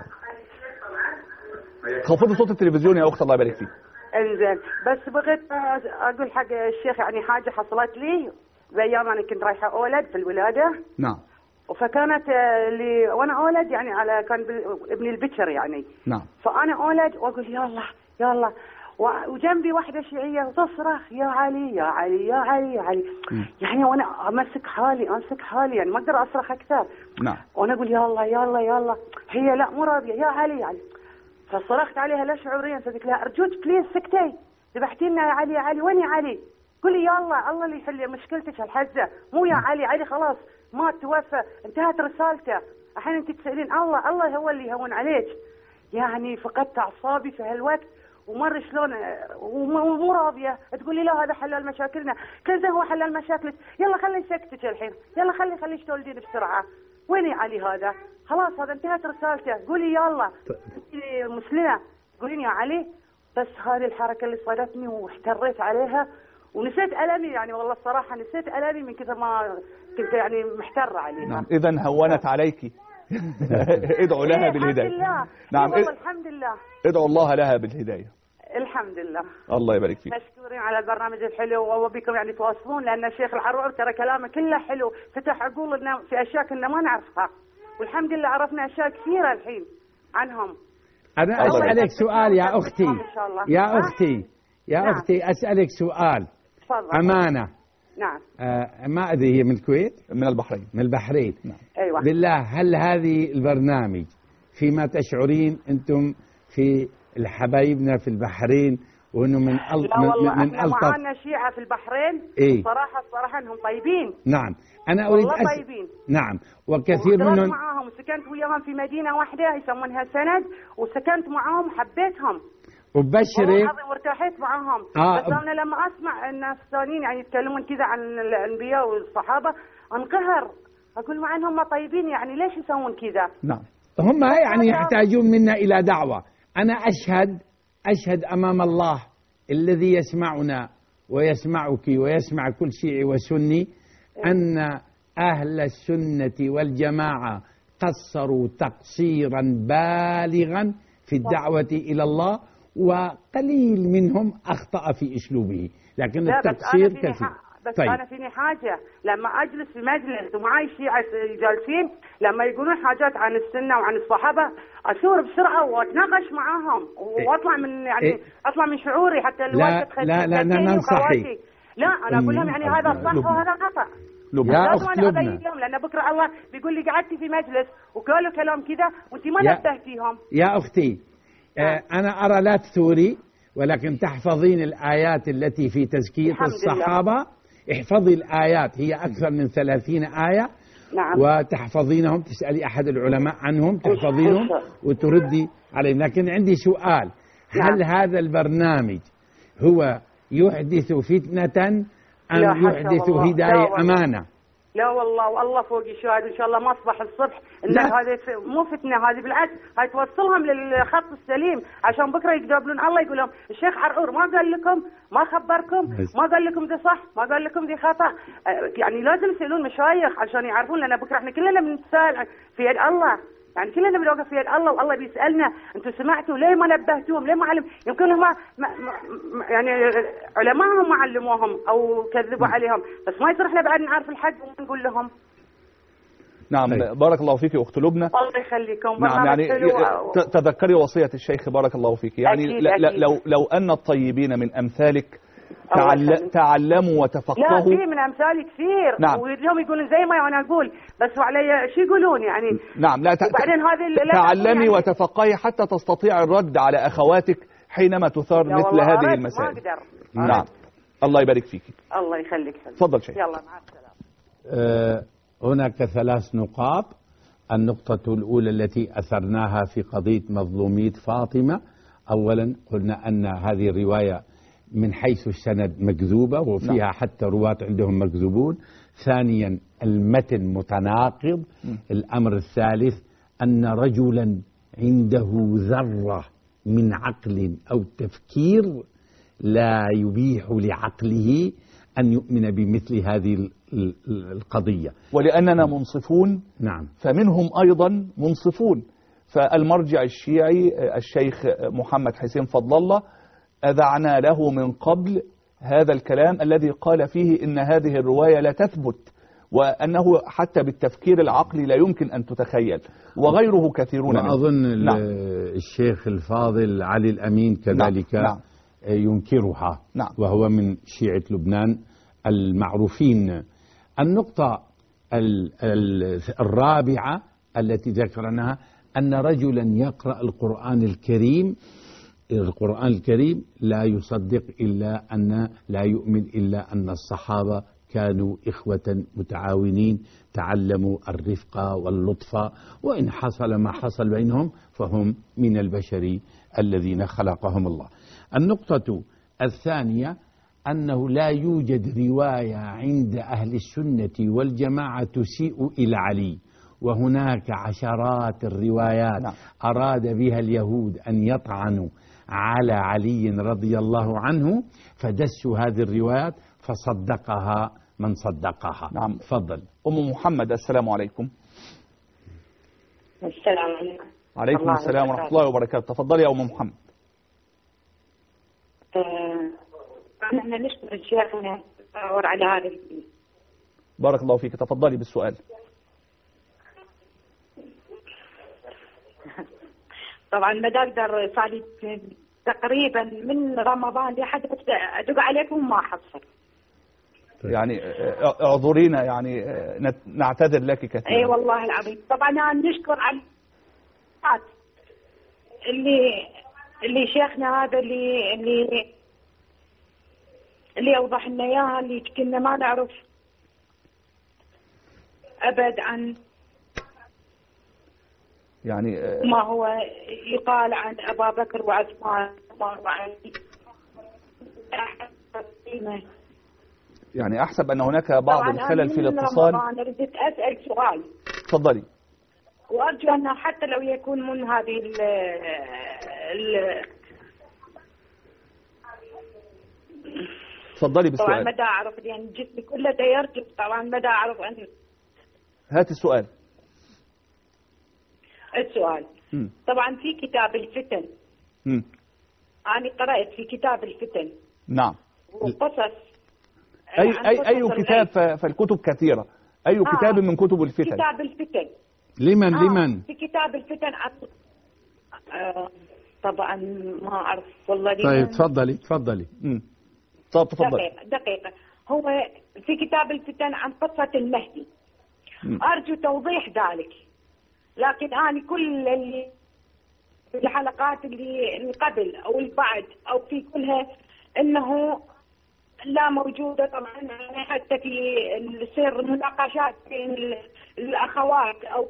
خفضي صوت التلفزيون يا اخت، الله يبارك فيك. انزين، بس بغيت اقول حق الشيخ يعني حاجه حصلت لي بايام انا كنت رايحه اولد في الولاده. نعم. فكانت وانا اولد يعني على كان ابني البكر يعني. نعم. فانا اولد واقول يلا وجنبي واحدة شيعية وتصرخ يا علي يا علي يا علي يا علي. يعني وانا امسك حالي يعني ما اقدر اصرخ اكثر. نعم. وانا اقول يلا هي لا مو راضية يا علي يعني. فصرخت عليها لا شعوريا، فقلت لها ارجوك بليز سكتي، ذبحتي لنا يا علي وين يا علي؟ قولي يلا الله اللي يحل مشكلتك هالحزة، مو يا علي خلاص ما توفى انتهت رسالته، الحين انت تسألين الله هو اللي يهون عليك. يعني فقدت اعصابي في هالوقت ومر شلون ومو راضيه تقولي لا هذا حلال مشاكلنا. كل هو حلال مشاكلك، يلا خلي سكتك الحين، يلا خليش تولدين بسرعه. وين يا علي هذا؟ خلاص هذا انتهت رسالته، قولي يلا مسلمه تقولين يا علي، بس هذه الحركة اللي صادتني واحتريت عليها ونسيت ألمي، يعني والله الصراحة نسيت ألمي من كثر ما كنت يعني محترة عليها. نعم، إذا هونت عليك. ادعوا لها بالهداية. الحمد لله. نعم، والله الحمد لله. ادعوا الله لها بالهداية. الحمد لله. الله يبارك فيك. مشكورين على البرنامج الحلو، وبكم يعني تواصلون، لأن الشيخ العرعور ترى كلامه كله حلو، فتح عقولنا في أشياء كنا ما نعرفها، والحمد لله عرفنا أشياء كثيرة الحين عنهم. أنا أسألك سؤال يا أختي، يا أختي، يا نعم. أختي أسألك سؤال. تفضل. أمانة. نعم. ما أدري هي من الكويت؟ من البحرين. من البحرين. نعم. أيوة. بالله، هل هذه البرنامج فيما تشعرين أنتم في الحبايبنا في البحرين وأنه من لا والله من احنا معانا شيعة في البحرين. إيه؟ الصراحة انهم طيبين. نعم، أنا أريد طيبين. نعم، وكثير منهم معاهم، سكنت وياهم في مدينة واحدة يسمونها سند، وسكنت معاهم حبيتهم. وبشري وارتاحت معاهم. بس انا لما اسمع الناس الثانيين يعني يتكلمون كذا عن الانبياء والصحابة انقهر، اقول مع انهم طيبين يعني ليش يسوون كذا؟ نعم، هم يعني يحتاجون منا إلى دعوة. أنا أشهد أمام الله الذي يسمعنا ويسمعك ويسمع كل شيعي وسني أن أهل السنة والجماعة قصروا تقصيرا بالغا في الدعوة إلى الله، وقليل منهم أخطأ في أسلوبه، لكن التقصير كثير. بس طيب. أنا فيني حاجة لما أجلس في مجلس ومعي الشيعة جالسين لما يقولون حاجات عن السنة وعن الصحابة أثور بسرعة وأتناقش معاهم وأطلع من يعني أطلع من شعوري حتى لا ننصحي. لا أنا أقول لهم يعني هذا صح وهذا خطأ. يا أخت لبنى، لأن بكرة الله بيقول لي قعدتي في مجلس وقالوا كلام كذا وأنت ما نبهتيهم. يا أختي أنا أرى لا تثوري، ولكن تحفظين الآيات التي في تزكية الصحابة. احفظي الآيات، هي أكثر من 30 آية. نعم. وتحفظينهم، تسألي أحد العلماء عنهم تحفظينهم وتردي عليهم. لكن عندي سؤال، هل هذا البرنامج هو يحدث فتنة أم يحدث هداية أمانة؟ لا والله، والله فوقي شاهد، ان شاء الله ما اصبح الصبح ان هذه مو فتنه، هذه بالعكس هاي توصلهم للخط السليم، عشان بكره يقابلون الله يقول لهم الشيخ عرعور ما قال لكم، ما خبركم، ما قال لكم دي صح، ما قال لكم دي خطا. يعني لازم يسالون مشايخ عشان يعرفون، لان بكره احنا كلنا بنتساءل في يد الله، يعني كلنا بنوقف في يد الله، والله بيسالنا انتم سمعتوا ليه ما نبهتوهم، ليه ما علم، يمكن هم يعني علماءهم ما علموهم او كذبوا عليهم، بس ما يصير احنا بعد نعرف الحق ونقول لهم. نعم. بارك الله فيك أخت لبنى. الله يخليكم. نعم، يعني تذكري وصية الشيخ بارك الله فيك، يعني أكيد. لو أن الطيبين من أمثالك تعلموا وتفقهوا. لا، في من أمثالي كثير. نعم. ويوم يقولون زي ما أنا أقول، بس وعلي شو يقولون يعني. نعم. لا وبعدين هذه تعلمي يعني وتفقهي حتى تستطيع الرد على أخواتك حينما تثار مثل هذه المسائل. ما أقدر. نعم. الله يبارك فيك. الله يخليك. تفضل شيخ. يلا مع السلامة. هناك 3 نقاط. النقطة الأولى التي أثرناها في قضية مظلومية فاطمة، أولا قلنا أن هذه الرواية من حيث السند مكذوبة وفيها حتى رواة عندهم مكذوبون. ثانيا المتن متناقض. الأمر الثالث أن رجلا عنده ذرة من عقل أو تفكير لا يبيح لعقله أن يؤمن بمثل هذه القضية. ولأننا منصفون، نعم، فمنهم أيضا منصفون. فالمرجع الشيعي الشيخ محمد حسين فضل الله أذعنا له من قبل هذا الكلام الذي قال فيه إن هذه الرواية لا تثبت، وأنه حتى بالتفكير العقلي لا يمكن أن تتخيل، وغيره كثيرون منه. وأظن نعم. الشيخ الفاضل علي الأمين كذلك. نعم. ينكرها. نعم. وهو من شيعة لبنان المعروفين. النقطة الرابعة التي ذكرناها أن رجلا يقرأ القرآن الكريم لا يصدق إلا أن لا يؤمن إلا أن الصحابة كانوا إخوة متعاونين تعلموا الرفق واللطف، وإن حصل ما حصل بينهم فهم من البشر الذين خلقهم الله. النقطة الثانية أنه لا يوجد رواية عند أهل السنة والجماعة تسيء إلى علي، وهناك عشرات الروايات أراد بها اليهود أن يطعنوا على علي رضي الله عنه، فدسوا هذه الروايات فصدقها من صدقها. نعم. تفضل. أم محمد، السلام عليكم. السلام عليكم. عليكم السلام ورحمة الله وبركاته. تفضلي يا أم محمد. أنا نشكر الشيخ على هذا. بارك الله فيك، تفضلي بالسؤال. طبعا ما اقدر، صار لي تقريبا من رمضان لحد ادق عليكم ما حصل. يعني اعذرينا، يعني نعتذر لك كثيرا. اي والله العظيم. طبعا انا نشكر على اللي شيخنا هذا اللي اوضح لنا اياها، اللي كنا ما نعرف ابد عن يعني ما هو يقال عن ابا بكر وعثمان وعن يعني احسب ان هناك بعض الخلل في الاتصال. انا ردت اسال سؤال. تفضلي. وارجو انه حتى لو يكون من هذه تفضلي بالسؤال. طبعا ما اعرف، يعني جسمي كله يرجف، طبعا ما اعرف ان. هات السؤال. السؤال. طبعا في كتاب الفتن. أنا قرأت في كتاب الفتن. نعم. وقصص. أي كتاب؟ فالكتب كثيرة. أي كتاب من كتب الفتن؟ كتاب الفتن. لمن؟ في كتاب الفتن. طبعا ما أعرف والله. طيب تفضلي. طب تفضلي. دقيقة. هو في كتاب الفتن عن قصة المهدي. أرجو توضيح ذلك. لكن أنا كل اللي الحلقات اللي قبل أو البعد أو في كلها إنه لا موجودة. طبعا حتى في يصير مناقشات بين الأخوات أو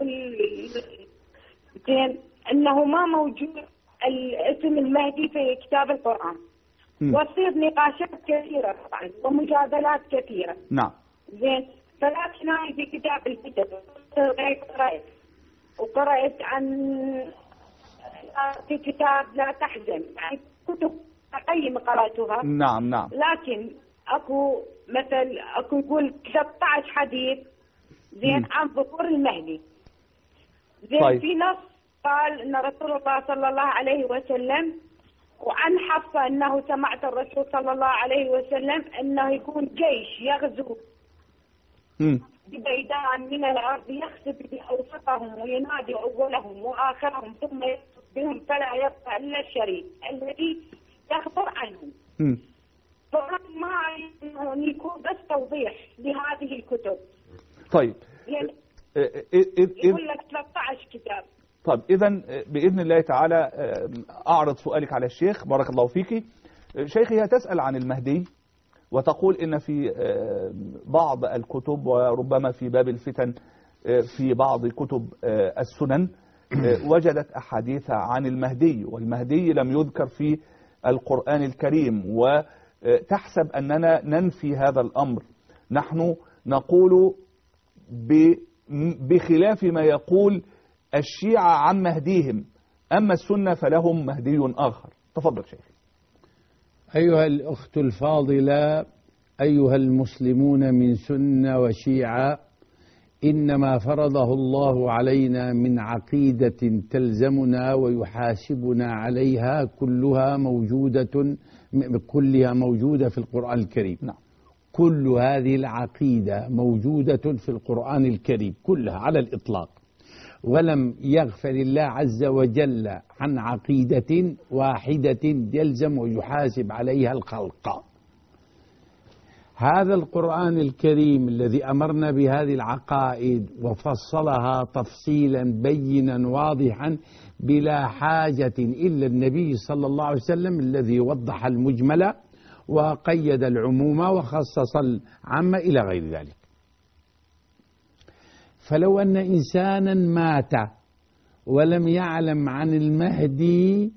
زين إنه ما موجود الاسم المهدي في كتاب القرآن. وتصير نقاشات كثيرة طبعا ومجادلات كثيرة. نعم. زين. فلكن أنا في كتاب الكتاب وقرأت عن في كتاب لا تحزن، يعني كتب قيمة قرأتها. نعم. لكن اكو مثل يقول 13 حديث زين عن ظهور المهدي. زين. طيب. في نص قال ان رسول الله صلى الله عليه وسلم، وعن حفصة انه سمعت الرسول صلى الله عليه وسلم انه يكون جيش يغزو ببيدان من الأرض يخسف بأوسطهم وينادي أولهم وآخرهم ثم يخسف بهم فلا يبقى إلا الشريك الذي يخبر عنهم. فما أن يكون بس توضيح لهذه الكتب. طيب. يعني يقول لك 13 كتاب. طيب إذا بإذن الله تعالى أعرض سؤالك على الشيخ. بارك الله فيك. شيخي تسأل عن المهدي وتقول إن في بعض الكتب وربما في باب الفتن في بعض كتب السنن وجدت أحاديث عن المهدي، والمهدي لم يذكر في القرآن الكريم، وتحسب أننا ننفي هذا الأمر. نحن نقول بخلاف ما يقول الشيعة عن مهديهم، أما السنة فلهم مهدي آخر. تفضل شيخ. أيها الأخت الفاضلة، أيها المسلمون من سنة وشيعة، إنما فرضه الله علينا من عقيدة تلزمنا ويحاسبنا عليها كلها موجودة في القرآن الكريم. نعم. كل هذه العقيدة موجودة في القرآن الكريم كلها على الإطلاق، ولم يغفل الله عز وجل عن عقيدة واحدة يلزم ويحاسب عليها الخلق. هذا القرآن الكريم الذي أمرنا بهذه العقائد وفصلها تفصيلا بينا واضحا بلا حاجة إلا النبي صلى الله عليه وسلم الذي وضح المجمل وقيد العموم وخصص العامة إلى غير ذلك. فلو أن إنسانا مات ولم يعلم عن المهدي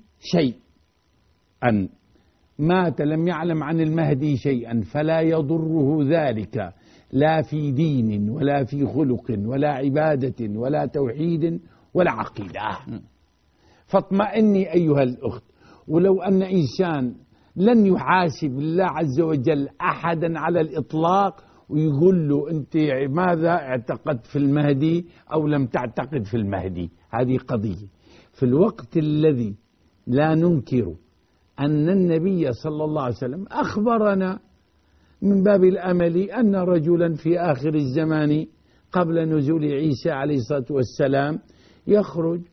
شيئا فلا يضره ذلك، لا في دين ولا في خلق ولا عبادة ولا توحيد ولا عقيدة. فاطمئني أيها الأخت. ولو أن إنسان لن يحاسب الله عز وجل أحدا على الإطلاق ويقول له أنت ماذا اعتقدت في المهدي أو لم تعتقد في المهدي، هذه قضية. في الوقت الذي لا ننكر أن النبي صلى الله عليه وسلم أخبرنا من باب الأمل أن رجلا في آخر الزمان قبل نزول عيسى عليه الصلاة والسلام يخرج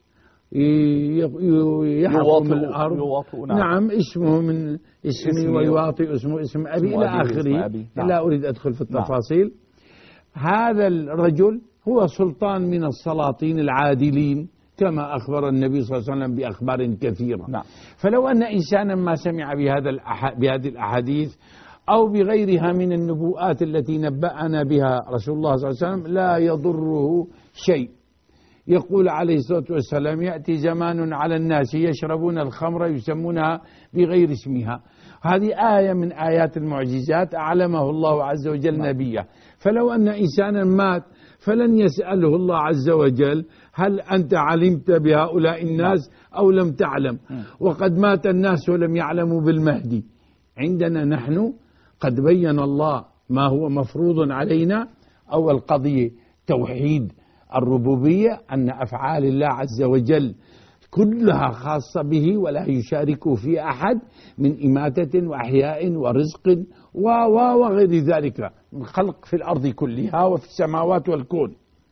يحكم الأرض. نعم اسمه من اسمي ويواطئ اسمه اسم أبي إلى آخره. لا أريد أدخل في التفاصيل. هذا الرجل هو سلطان من السلاطين العادلين كما أخبر النبي صلى الله عليه وسلم بأخبار كثيرة. فلو أن إنسانا ما سمع بهذه الأحاديث أو بغيرها من النبوءات التي نبأنا بها رسول الله صلى الله عليه وسلم لا يضره شيء. يقول عليه الصلاة والسلام يأتي زمان على الناس يشربون الخمر يسمونها بغير اسمها. هذه آية من آيات المعجزات أعلمه الله عز وجل نبيه. فلو أن إنسانا مات فلن يسأله الله عز وجل هل أنت علمت بهؤلاء الناس أو لم تعلم، وقد مات الناس ولم يعلموا بالمهدي. عندنا نحن قد بين الله ما هو مفروض علينا. أول قضية توحيد الربوبية، أن أفعال الله عز وجل كلها خاصة به ولا يشارك في أحد من إماتة وأحياء ورزق وغير ذلك من خلق في الأرض كلها وفي السماوات والكون.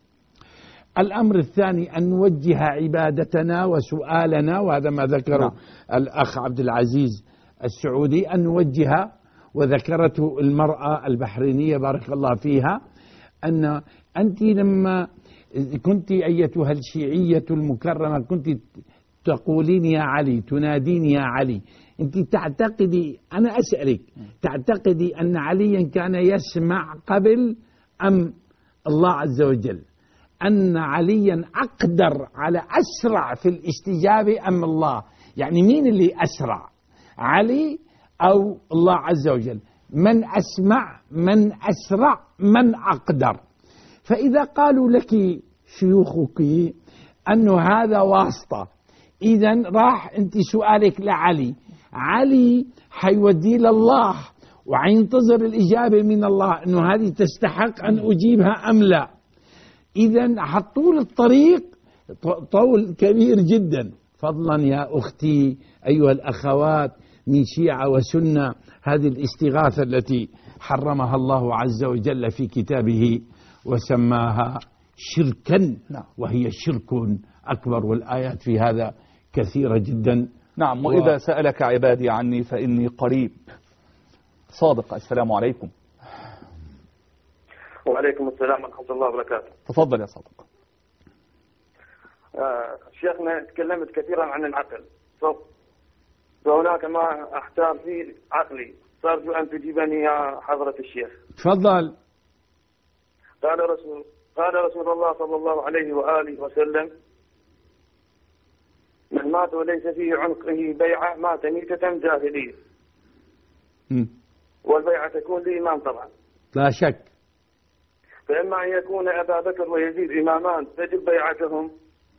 الأمر الثاني أن نوجه عبادتنا وسؤالنا، وهذا ما ذكره الأخ عبد العزيز السعودي، أن نوجه، وذكرته المرأة البحرينية بارك الله فيها، أن أنت لما كنت أيتها الشيعية المكرمة كنت تقولين يا علي، تنادين يا علي، أنت تعتقدي، أنا أسألك، تعتقدي أن عليا كان يسمع قبل أم الله عز وجل؟ أن عليا أقدر على أسرع في الاستجابة أم الله؟ يعني مين اللي أسرع، علي أو الله عز وجل؟ من أسمع، من أسرع، من أقدر؟ فإذا قالوا لك شيوخك أن هذا واسطة، إذن راح أنت سؤالك لعلي، علي حيودي لله وحينتظر الإجابة من الله أنه هذه تستحق أن أجيبها أم لا. إذن حطول الطريق طول كبير جدا. فضلا يا أختي أيها الأخوات من شيعة وسنة، هذه الاستغاثة التي حرمها الله عز وجل في كتابه وسماها شركا، وهي شرك أكبر، والآيات في هذا كثيرة جدا. نعم. وإذا سألك عبادي عني فإني قريب. صادق، السلام عليكم. وعليكم السلام ورحمة الله وبركاته. تفضل يا صادق. شيخنا تكلمت كثيرا عن العقل، فهناك ما أحتار فيه عقلي، فأرجو أن تجيبني يا حضرة الشيخ. تفضل. قال رسول الله صلى الله عليه وآله وسلم: من مات وليس في عنقه بيعة مات ميتة جاهلية. والبيعة تكون لإمام طبعا لا شك. فإما أن يكون أبا بكر ويزيد إمامان تجب بيعتهم،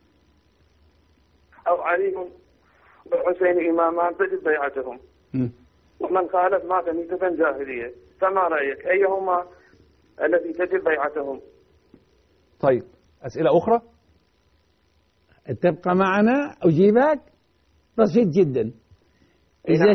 أو علي والحسين إمامان تجب بيعتهم. ومن خالف مات ميتة جاهلية. فما رأيك، أيهما التي تجب بيعتهم؟ طيب، أسئلة أخرى؟ تبقى معنا أجيبك. بسيط جدا. إذا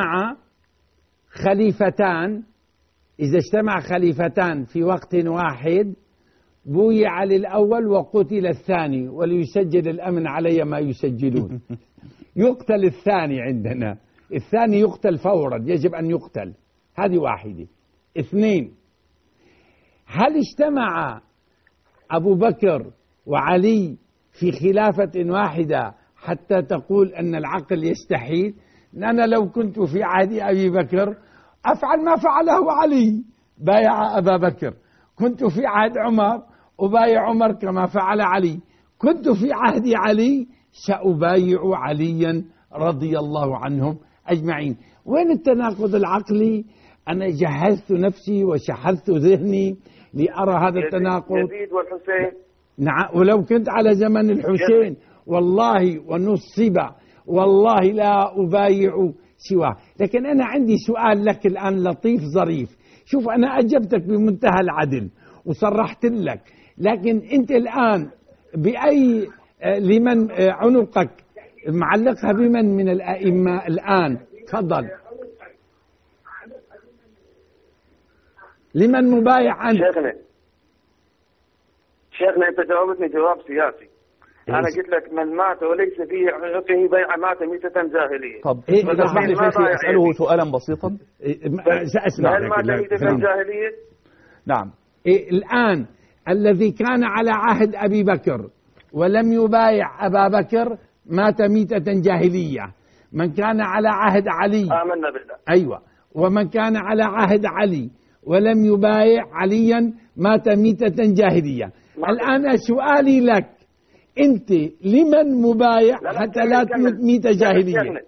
اجتمع خليفتان في وقت واحد، بويع للأول وقتل الثاني، وليسجل الأمن علي ما يسجلون. يقتل الثاني عندنا، الثاني يقتل فورا، يجب أن يقتل. هذه واحدة. اثنين، هل اجتمع أبو بكر وعلي في خلافة واحدة حتى تقول أن العقل يستحيل؟ أنا لو كنت في عهد أبي بكر أفعل ما فعله علي، بايع أبا بكر. كنت في عهد عمر أبايع عمر كما فعل علي. كنت في عهد علي سأبايع عليا رضي الله عنهم أجمعين. وين التناقض العقلي أنا جهزت نفسي وشحذت ذهني لأرى هذا التناقض. يزيد والحسين. نعم، ولو كنت على زمن الحسين والله ونصب والله لا أبايع سواه. لكن أنا عندي سؤال لك الآن لطيف ظريف. شوف، أنا أجبتك بمنتهى العدل وصرحت لك، لكن أنت الآن بأي لمن عنقك معلقها بمن من الأئمة الآن؟ تفضل. لمن مبايع أنت؟ شيخنا أنت جاوبتني جواب سياسي. أنا قلت لك من مات وليس فيه عنقه بيعة مات ميتة جاهلية. طب اسمح لي شيخي أسأله سؤالا بسيطا. سأسمع هل مات ميتة جاهلية؟ نعم. الآن الذي كان على عهد أبي بكر ولم يبايع أبا بكر مات ميتة جاهلية. من كان على عهد علي آمنا بالله. أيوة، ومن كان على عهد علي ولم يبايع عليا مات ميتة جاهلية. الآن سؤالي لك، أنت لمن مبايع حتى لا تموت ميتة جاهلية؟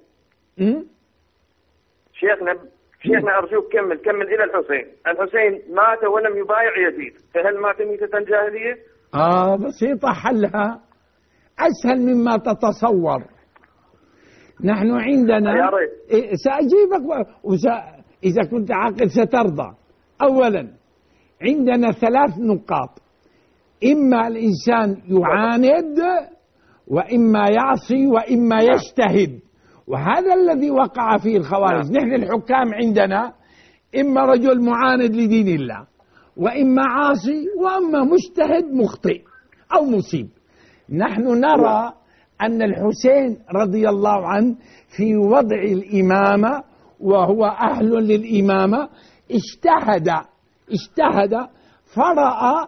شيخنا أرجوك كمل إلى الحسين مات ولم يبايع يزيد، فهل مات ميتة جاهلية؟ بسيطة حلها، أسهل مما تتصور. نحن عندنا سأجيبك إذا كنت عاقل سترضى. أولا عندنا 3 نقاط: إما الإنسان يعاند، وإما يعصي، وإما يجتهد. وهذا الذي وقع فيه الخوارج. نحن الحكام عندنا إما رجل معاند لدين الله، وإما عاصي، وإما مجتهد مخطئ أو مصيب. نحن نرى أن الحسين رضي الله عنه في وضع الإمامة وهو أهل للإمامة اجتهد فرأى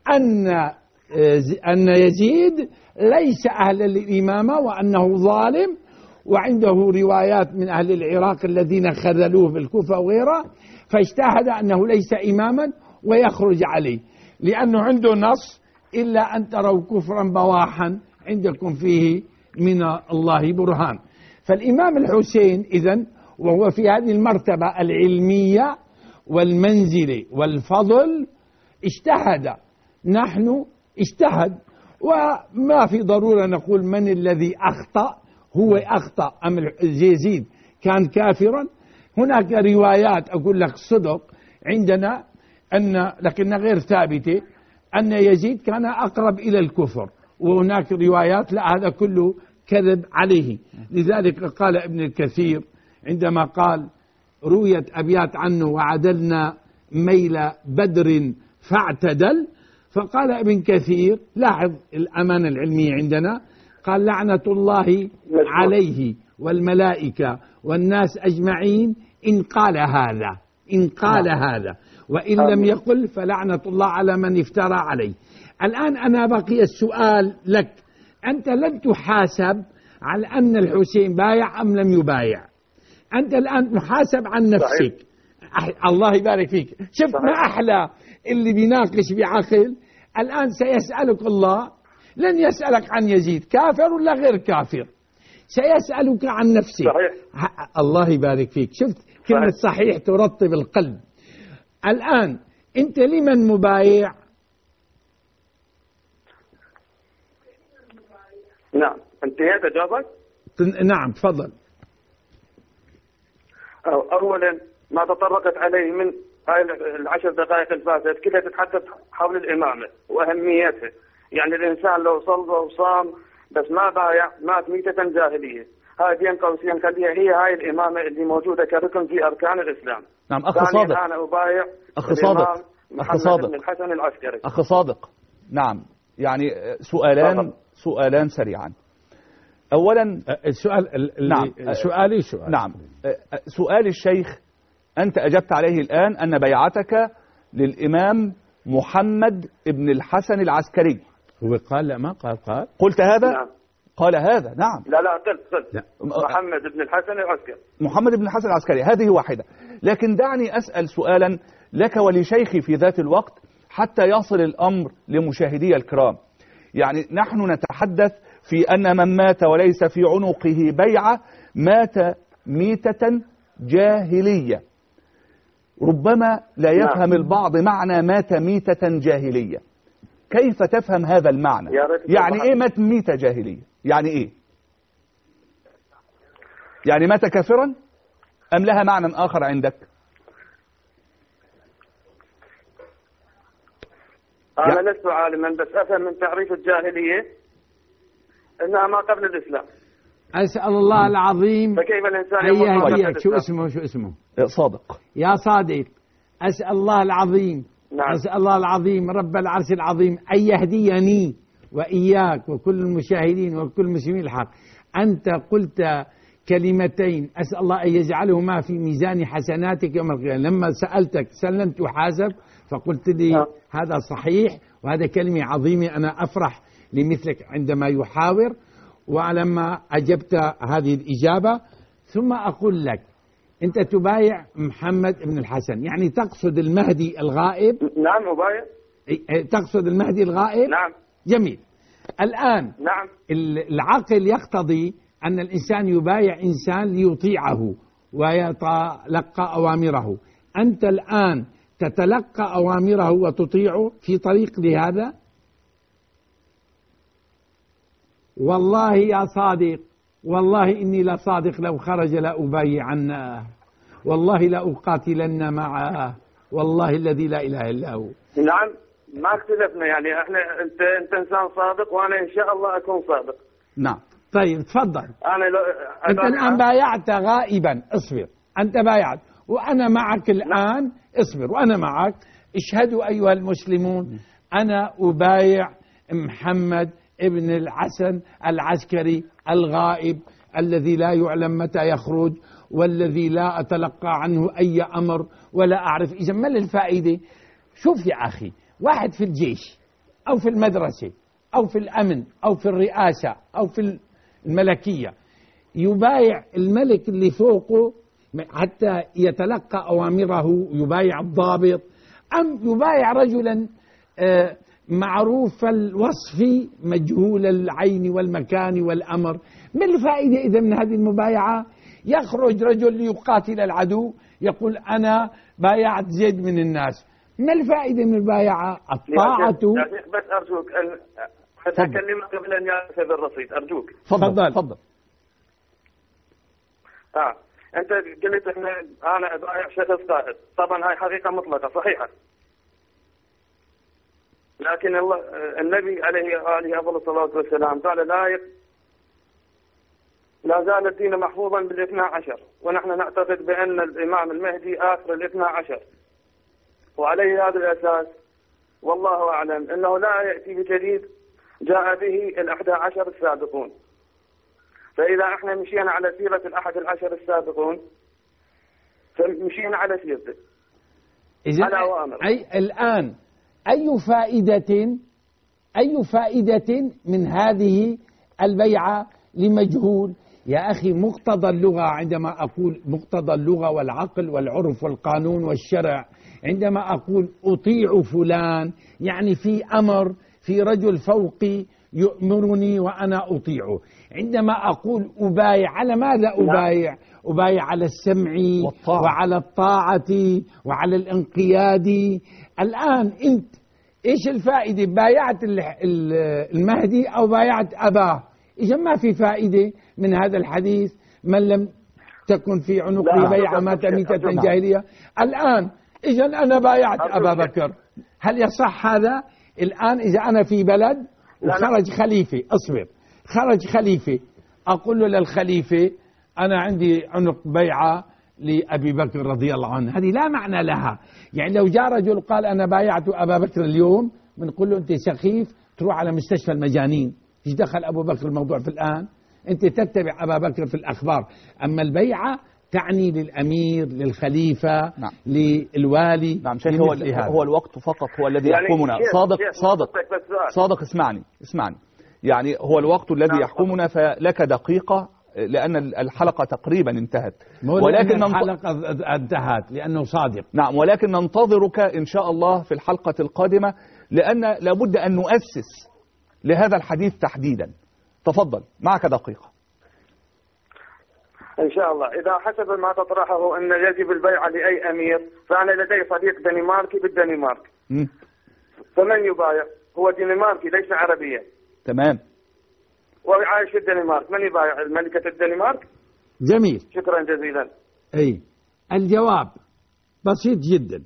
أن يزيد ليس أهلا للإمامة وأنه ظالم، وعنده روايات من أهل العراق الذين خذلوه بالكوفة وغيره، فاجتهد أنه ليس إماما ويخرج عليه، لأنه عنده نص: إلا أن تروا كفرا بواحا عندكم فيه من الله برهان. فالإمام الحسين إذن وهو في هذه المرتبة العلمية والمنزلة والفضل اجتهد. نحن اجتهد، وما في ضرورة نقول من الذي أخطأ، هو أخطأ أم يزيد كان كافرا. هناك روايات أقول لك صدق عندنا لكنها غير ثابتة، أن يزيد كان أقرب إلى الكفر، وهناك روايات لا، هذا كله كذب عليه. لذلك قال ابن الكثير عندما قال رويت أبيات عنه: وعدلنا ميل بدر فاعتدل. فقال ابن كثير، لاحظ الأمانة العلمية عندنا، قال: لعنة الله عليه والملائكة والناس أجمعين إن قال هذا وإن لم يقل فلعنة الله على من افترى عليه. الآن أنا بقي السؤال لك، أنت لن تحاسب على أن الحسين بايع أم لم يبايع، أنت الآن محاسب عن نفسك. الله يبارك فيك. شفت ما أحلى اللي بيناقش بعقل. الآن سيسألك الله، لن يسألك عن يزيد كافر ولا غير كافر، سيسألك عن نفسك. الله يبارك فيك. شفت كلمة صحيح ترطب القلب. الآن أنت لمن مبايع؟ نعم، انتهيت جوابك؟ نعم تفضل. أولا ما تطرقت عليه من هاي ال10 دقائق الفاتت كلها تتحدث حول الإمامة وأهميتها. يعني الإنسان لو صلى وصام بس ما بايع مات ميتة جاهلية. هاي بين قوسين خليها هي الإمامة اللي موجودة كركن في أركان الإسلام. نعم أخ صادق. أنا أبايع أخ بن الحسن العسكري. أخ صادق، نعم، يعني سؤالان سريعا. أولا السؤال نعم سؤالي نعم سؤال الشيخ أنت أجبت عليه الآن أن بيعتك للإمام محمد بن الحسن العسكري. هو قال لا ما قال قلت هذا؟ نعم. قال هذا. نعم. لا قلت محمد بن الحسن العسكري. محمد بن الحسن العسكري، هذه واحدة. لكن دعني أسأل سؤالا لك ولشيخي في ذات الوقت حتى يصل الأمر لمشاهدي الكرام. يعني نحن نتحدث في أن من مات وليس في عنقه بيعة مات ميتة جاهلية. ربما لا يفهم البعض معنى مات ميتة جاهلية. كيف تفهم هذا المعنى؟ يعني ايه مات ميتة جاهلية؟ يعني ايه؟ يعني مات كافرا ام لها معنى اخر عندك؟ انا لست عالما، بس افهم من تعريف الجاهلية انها ما قبل الاسلام. أسأل الله العظيم فكيف الانسان يموت؟ شو اسمه؟ صادق. يا صادق، أسأل الله العظيم، نعم. أسأل الله العظيم رب العرش العظيم أن يهديني وإياك وكل المشاهدين وكل المسلمين الحق. أنت قلت كلمتين أسأل الله أن يجعلهما في ميزان حسناتك يوم القيامة. لما سألتك سلمت وحاسب فقلت لي هذا صحيح وهذا كلمة عظيمة، أنا أفرح لمثلك عندما يحاور. ولما أجبت هذه الإجابة ثم أقول لك أنت تبايع محمد بن الحسن، يعني تقصد المهدي الغائب؟ نعم أبايع. تقصد المهدي الغائب؟ نعم. جميل. الآن نعم. العقل يقتضي أن الإنسان يبايع إنسان ليطيعه ويتلقى أوامره. أنت الآن تتلقى أوامره وتطيعه في طريق لهذا؟ والله يا صادق، والله إني لصادق، لو خرج لأبايعنه، والله لأقاتلن معه، والله الذي لا إله إلا هو. نعم ما اختلفنا، يعني احنا انت انسان صادق وانا ان شاء الله اكون صادق. نعم. طيب تفضل. انت الآن بايعت غائبا، اصبر. انت بايعت وانا معك الآن، اصبر وانا معك. اشهدوا ايها المسلمون انا ابايع محمد ابن الحسن العسكري الغائب الذي لا يعلم متى يخرج والذي لا أتلقى عنه أي أمر ولا أعرف. إذا ما الفائدة؟ شوف يا أخي، واحد في الجيش أو في المدرسة أو في الأمن أو في الرئاسة أو في الملكية يبايع الملك اللي فوقه حتى يتلقى أوامره، يبايع الضابط، أم يبايع رجلا معروف الوصف مجهول العين والمكان والأمر؟ ما الفائدة إذا من هذه المبايعة؟ يخرج رجل ليقاتل العدو يقول أنا بايعت زيد من الناس. ما الفائدة من البايعة؟ الطاعة. بس أرجوك أكلمك قبل أن يأخذ الرصيد، أرجوك. تفضل. أنت قلت أنا بايع شخص قائد، طبعا هاي حقيقة مطلقة صحيحة، لكن الله النبي عليه أفضل الصلاة والسلام قال لا زال الدين محفوظا بالاثنى عشر، ونحن نعتقد بأن الإمام المهدي آخر الاثنى عشر، وعليه هذا الأساس والله أعلم أنه لا يأتي بجديد جاء به الأحد عشر السابقون. فإذا احنا مشينا على سيرة الأحد العشر السابقون فمشينا على سيرته. الآن أي فائدة من هذه البيعة لمجهول؟ يا أخي مقتضى اللغة، عندما أقول مقتضى اللغة والعقل والعرف والقانون والشرع، عندما أقول أطيع فلان يعني في أمر، في رجل فوقي يؤمرني وأنا أطيعه. عندما أقول أبايع، على ماذا أبايع؟ أبايع على السمع وعلى الطاعة وعلى الانقياد. الآن أنت إيش الفائدة؟ بايعت المهدي أو بايعت أباه؟ إذا ما في فائدة من هذا الحديث، من لم تكن في عنقه بيعة مات ميتة جاهلية. الآن إذا أنا بايعت أبا بكر، هل يصح هذا؟ الآن إذا أنا في بلد وخرج خليفة، أصبر، خرج خليفة، أقول له للخليفة أنا عندي عنق بيعة لأبي بكر رضي الله عنه، هذه لا معنى لها. يعني لو جاء رجل قال أنا بايعت أبا بكر اليوم، بنقول له أنت سخيف، تروح على مستشفى المجانين. إيش دخل أبو بكر الموضوع في الآن؟ أنت تتبع أبا بكر في الأخبار. أما البيعة تعني للأمير، للخليفة، نعم. للوالي. نعم شيخ، هو الوقت فقط هو الذي يحكمنا. صادق اسمعني. يعني هو الوقت الذي يحكمنا، فلك دقيقة لأن الحلقة تقريبا انتهت، ولكن الحلقة انتهت لأنه صادق. نعم، ولكن ننتظرك إن شاء الله في الحلقة القادمة، لأن لابد أن نؤسس لهذا الحديث تحديدا. تفضل، معك دقيقة. إن شاء الله. إذا حسب ما تطرحه أن يجب البيعة لأي أمير، فأنا لدي صديق دنماركي بالدنمارك. فمن يبايع؟ هو دنماركي ليس عربيا. تمام. وعايش في الدنمارك، من يبايع؟ الملكة الدنمارك؟ جميل. شكرا جزيلا. أي الجواب بسيط جدا.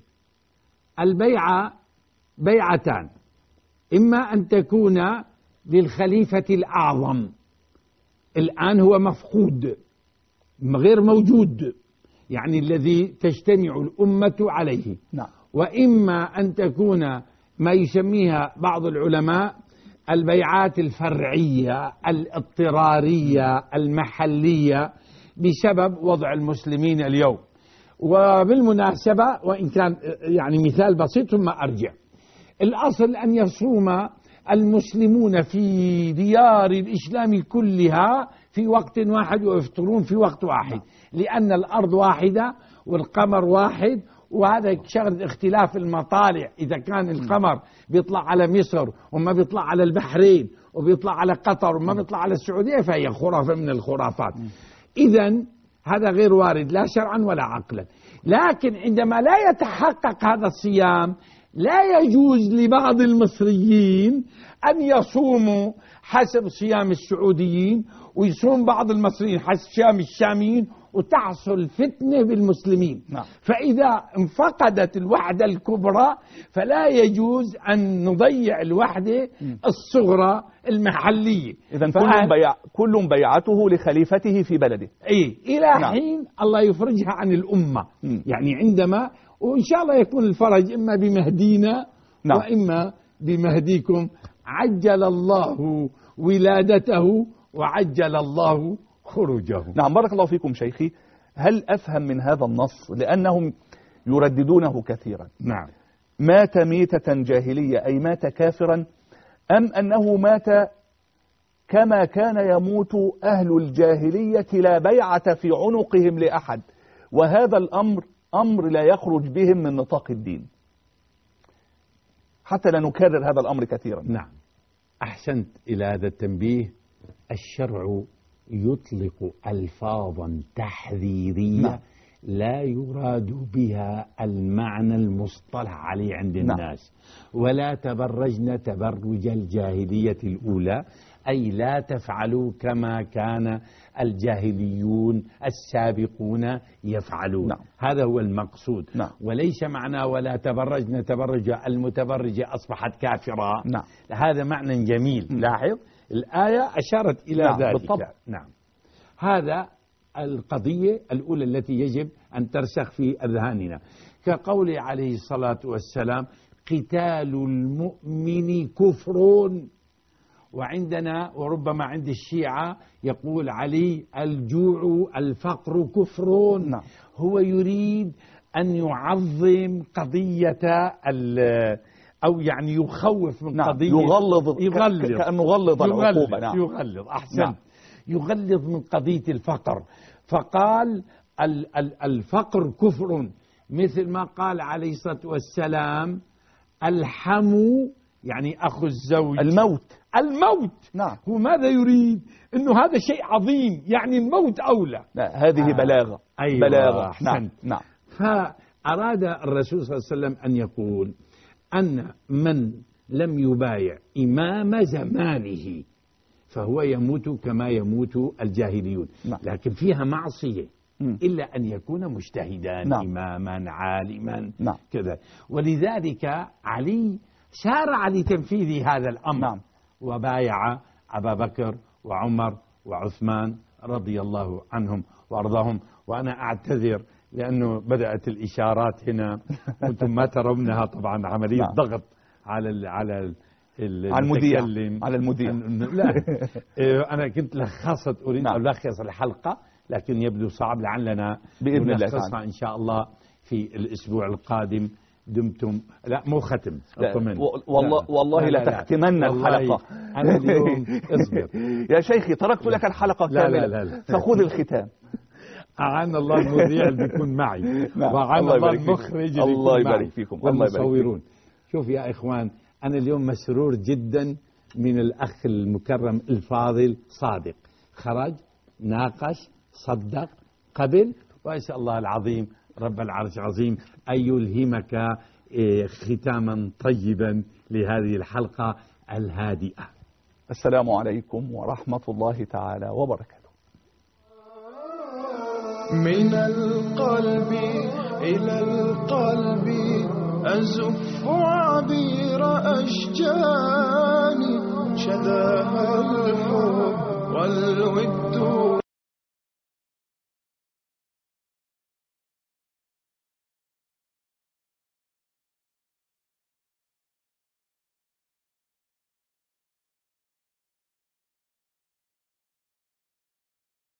البيعة بيعتان، إما أن تكون للخليفة الأعظم، الآن هو مفقود غير موجود، يعني الذي تجتمع الأمة عليه. نعم. وإما أن تكون ما يسميها بعض العلماء البيعات الفرعية الاضطرارية المحلية بسبب وضع المسلمين اليوم. وبالمناسبة وإن كان يعني مثال بسيط ثم أرجع، الأصل أن يصوم المسلمون في ديار الإسلام كلها في وقت واحد ويفطرون في وقت واحد، لأن الأرض واحدة والقمر واحد، وهذا شغل اختلاف المطالع. إذا كان القمر بيطلع على مصر وما بيطلع على البحرين وبيطلع على قطر وما بيطلع على السعودية فهي خرافة من الخرافات. إذن هذا غير وارد لا شرعا ولا عقلا. لكن عندما لا يتحقق هذا الصيام لا يجوز لبعض المصريين أن يصوموا حسب صيام السعوديين، ويصوم بعض المصريين حسب صيام الشاميين، وتحصل فتنة بالمسلمين. فإذا انفقدت الوحدة الكبرى فلا يجوز أن نضيع الوحدة الصغرى المحلية. إذن كل بيعته لخليفته في بلده. إلى حين الله يفرجها عن الأمة. يعني عندما، وإن شاء الله يكون الفرج إما بمهدينا وإما بمهديكم، عجل الله ولادته وعجل الله خروجه. نعم، بارك الله فيكم شيخي. هل أفهم من هذا النص، لأنهم يرددونه كثيرا، نعم، مات ميتة جاهلية أي مات كافرا، أم أنه مات كما كان يموت أهل الجاهلية لا بيعة في عنقهم لأحد، وهذا الأمر أمر لا يخرج بهم من نطاق الدين، حتى لا نكرر هذا الأمر كثيرا؟ نعم، أحسنت إلى هذا التنبيه. الشرع يطلق ألفاظا تحذيرية لا يراد بها المعنى المصطلح عليه عند الناس. ولا تبرجن تبرج الجاهلية الأولى، أي لا تفعلوا كما كان الجاهليون السابقون يفعلون. هذا هو المقصود. وليس معنى ولا تبرجن تبرج المتبرجة أصبحت كافرة. هذا معنى جميل. لاحظ الآية أشارت إلى ذلك. بالطبع. نعم. هذا القضية الأولى التي يجب أن ترسخ في أذهاننا، كقوله عليه الصلاة والسلام: قتال المؤمن كفر. وعندنا وربما عند الشيعة يقول علي: الجوع الفقر كفر. هو يريد أن يعظم قضية أو يعني يخوف من قضية، يغلظ كأنه غلظ العقوبة. يغلظ. أحسن. يغلظ من قضية الفقر، فقال الفقر كفر، مثل ما قال عليه الصلاة والسلام: الحمو يعني أخو الزوج الموت. هو ماذا يريد؟ إنه هذا شيء عظيم، يعني الموت أولى. هذه بلاغة. أيوة. بلاغة. نعم. فأراد الرسول صلى الله عليه وسلم أن يقول أن من لم يبايع إمام زمانه فهو يموت كما يموت الجاهليون. لكن فيها معصية إلا أن يكون مجتهدا، إماما عالما، كذا. ولذلك علي سارع لتنفيذ هذا الأمر، وبايع أبا بكر وعمر وعثمان رضي الله عنهم وأرضاهم. وأنا أعتذر لأنه بدأت الإشارات هنا وأنتم ما ترونها، طبعا عملية ضغط على المذيع. لا، أنا كنت لخصت، أريد أن ألخص الحلقة، لكن يبدو صعب. لعلنا بإذن الله نلخصها إن شاء الله في الأسبوع القادم. دمتم لا مو ختم. والله لتختمن الحلقة. أنا اليوم اصبر يا شيخي، تركت لك الحلقة كاملة. لا. فخذ الختام. أعان الله المذيع اللي بيكون معي، وأعان الله المخرج اللي الله يكون يبارك فيكم، والمصورون. شوف يا إخوان، أنا اليوم مسرور جدا من الأخ المكرم الفاضل صادق، خرج، ناقش، صدق، قبل. وأسأل الله العظيم رب العرش العظيم أن يلهمك ختاما طيبا لهذه الحلقة الهادئة. السلام عليكم ورحمة الله تعالى وبركاته. من القلب إلى القلب أزف عبير أشجاني، شداها الحب والود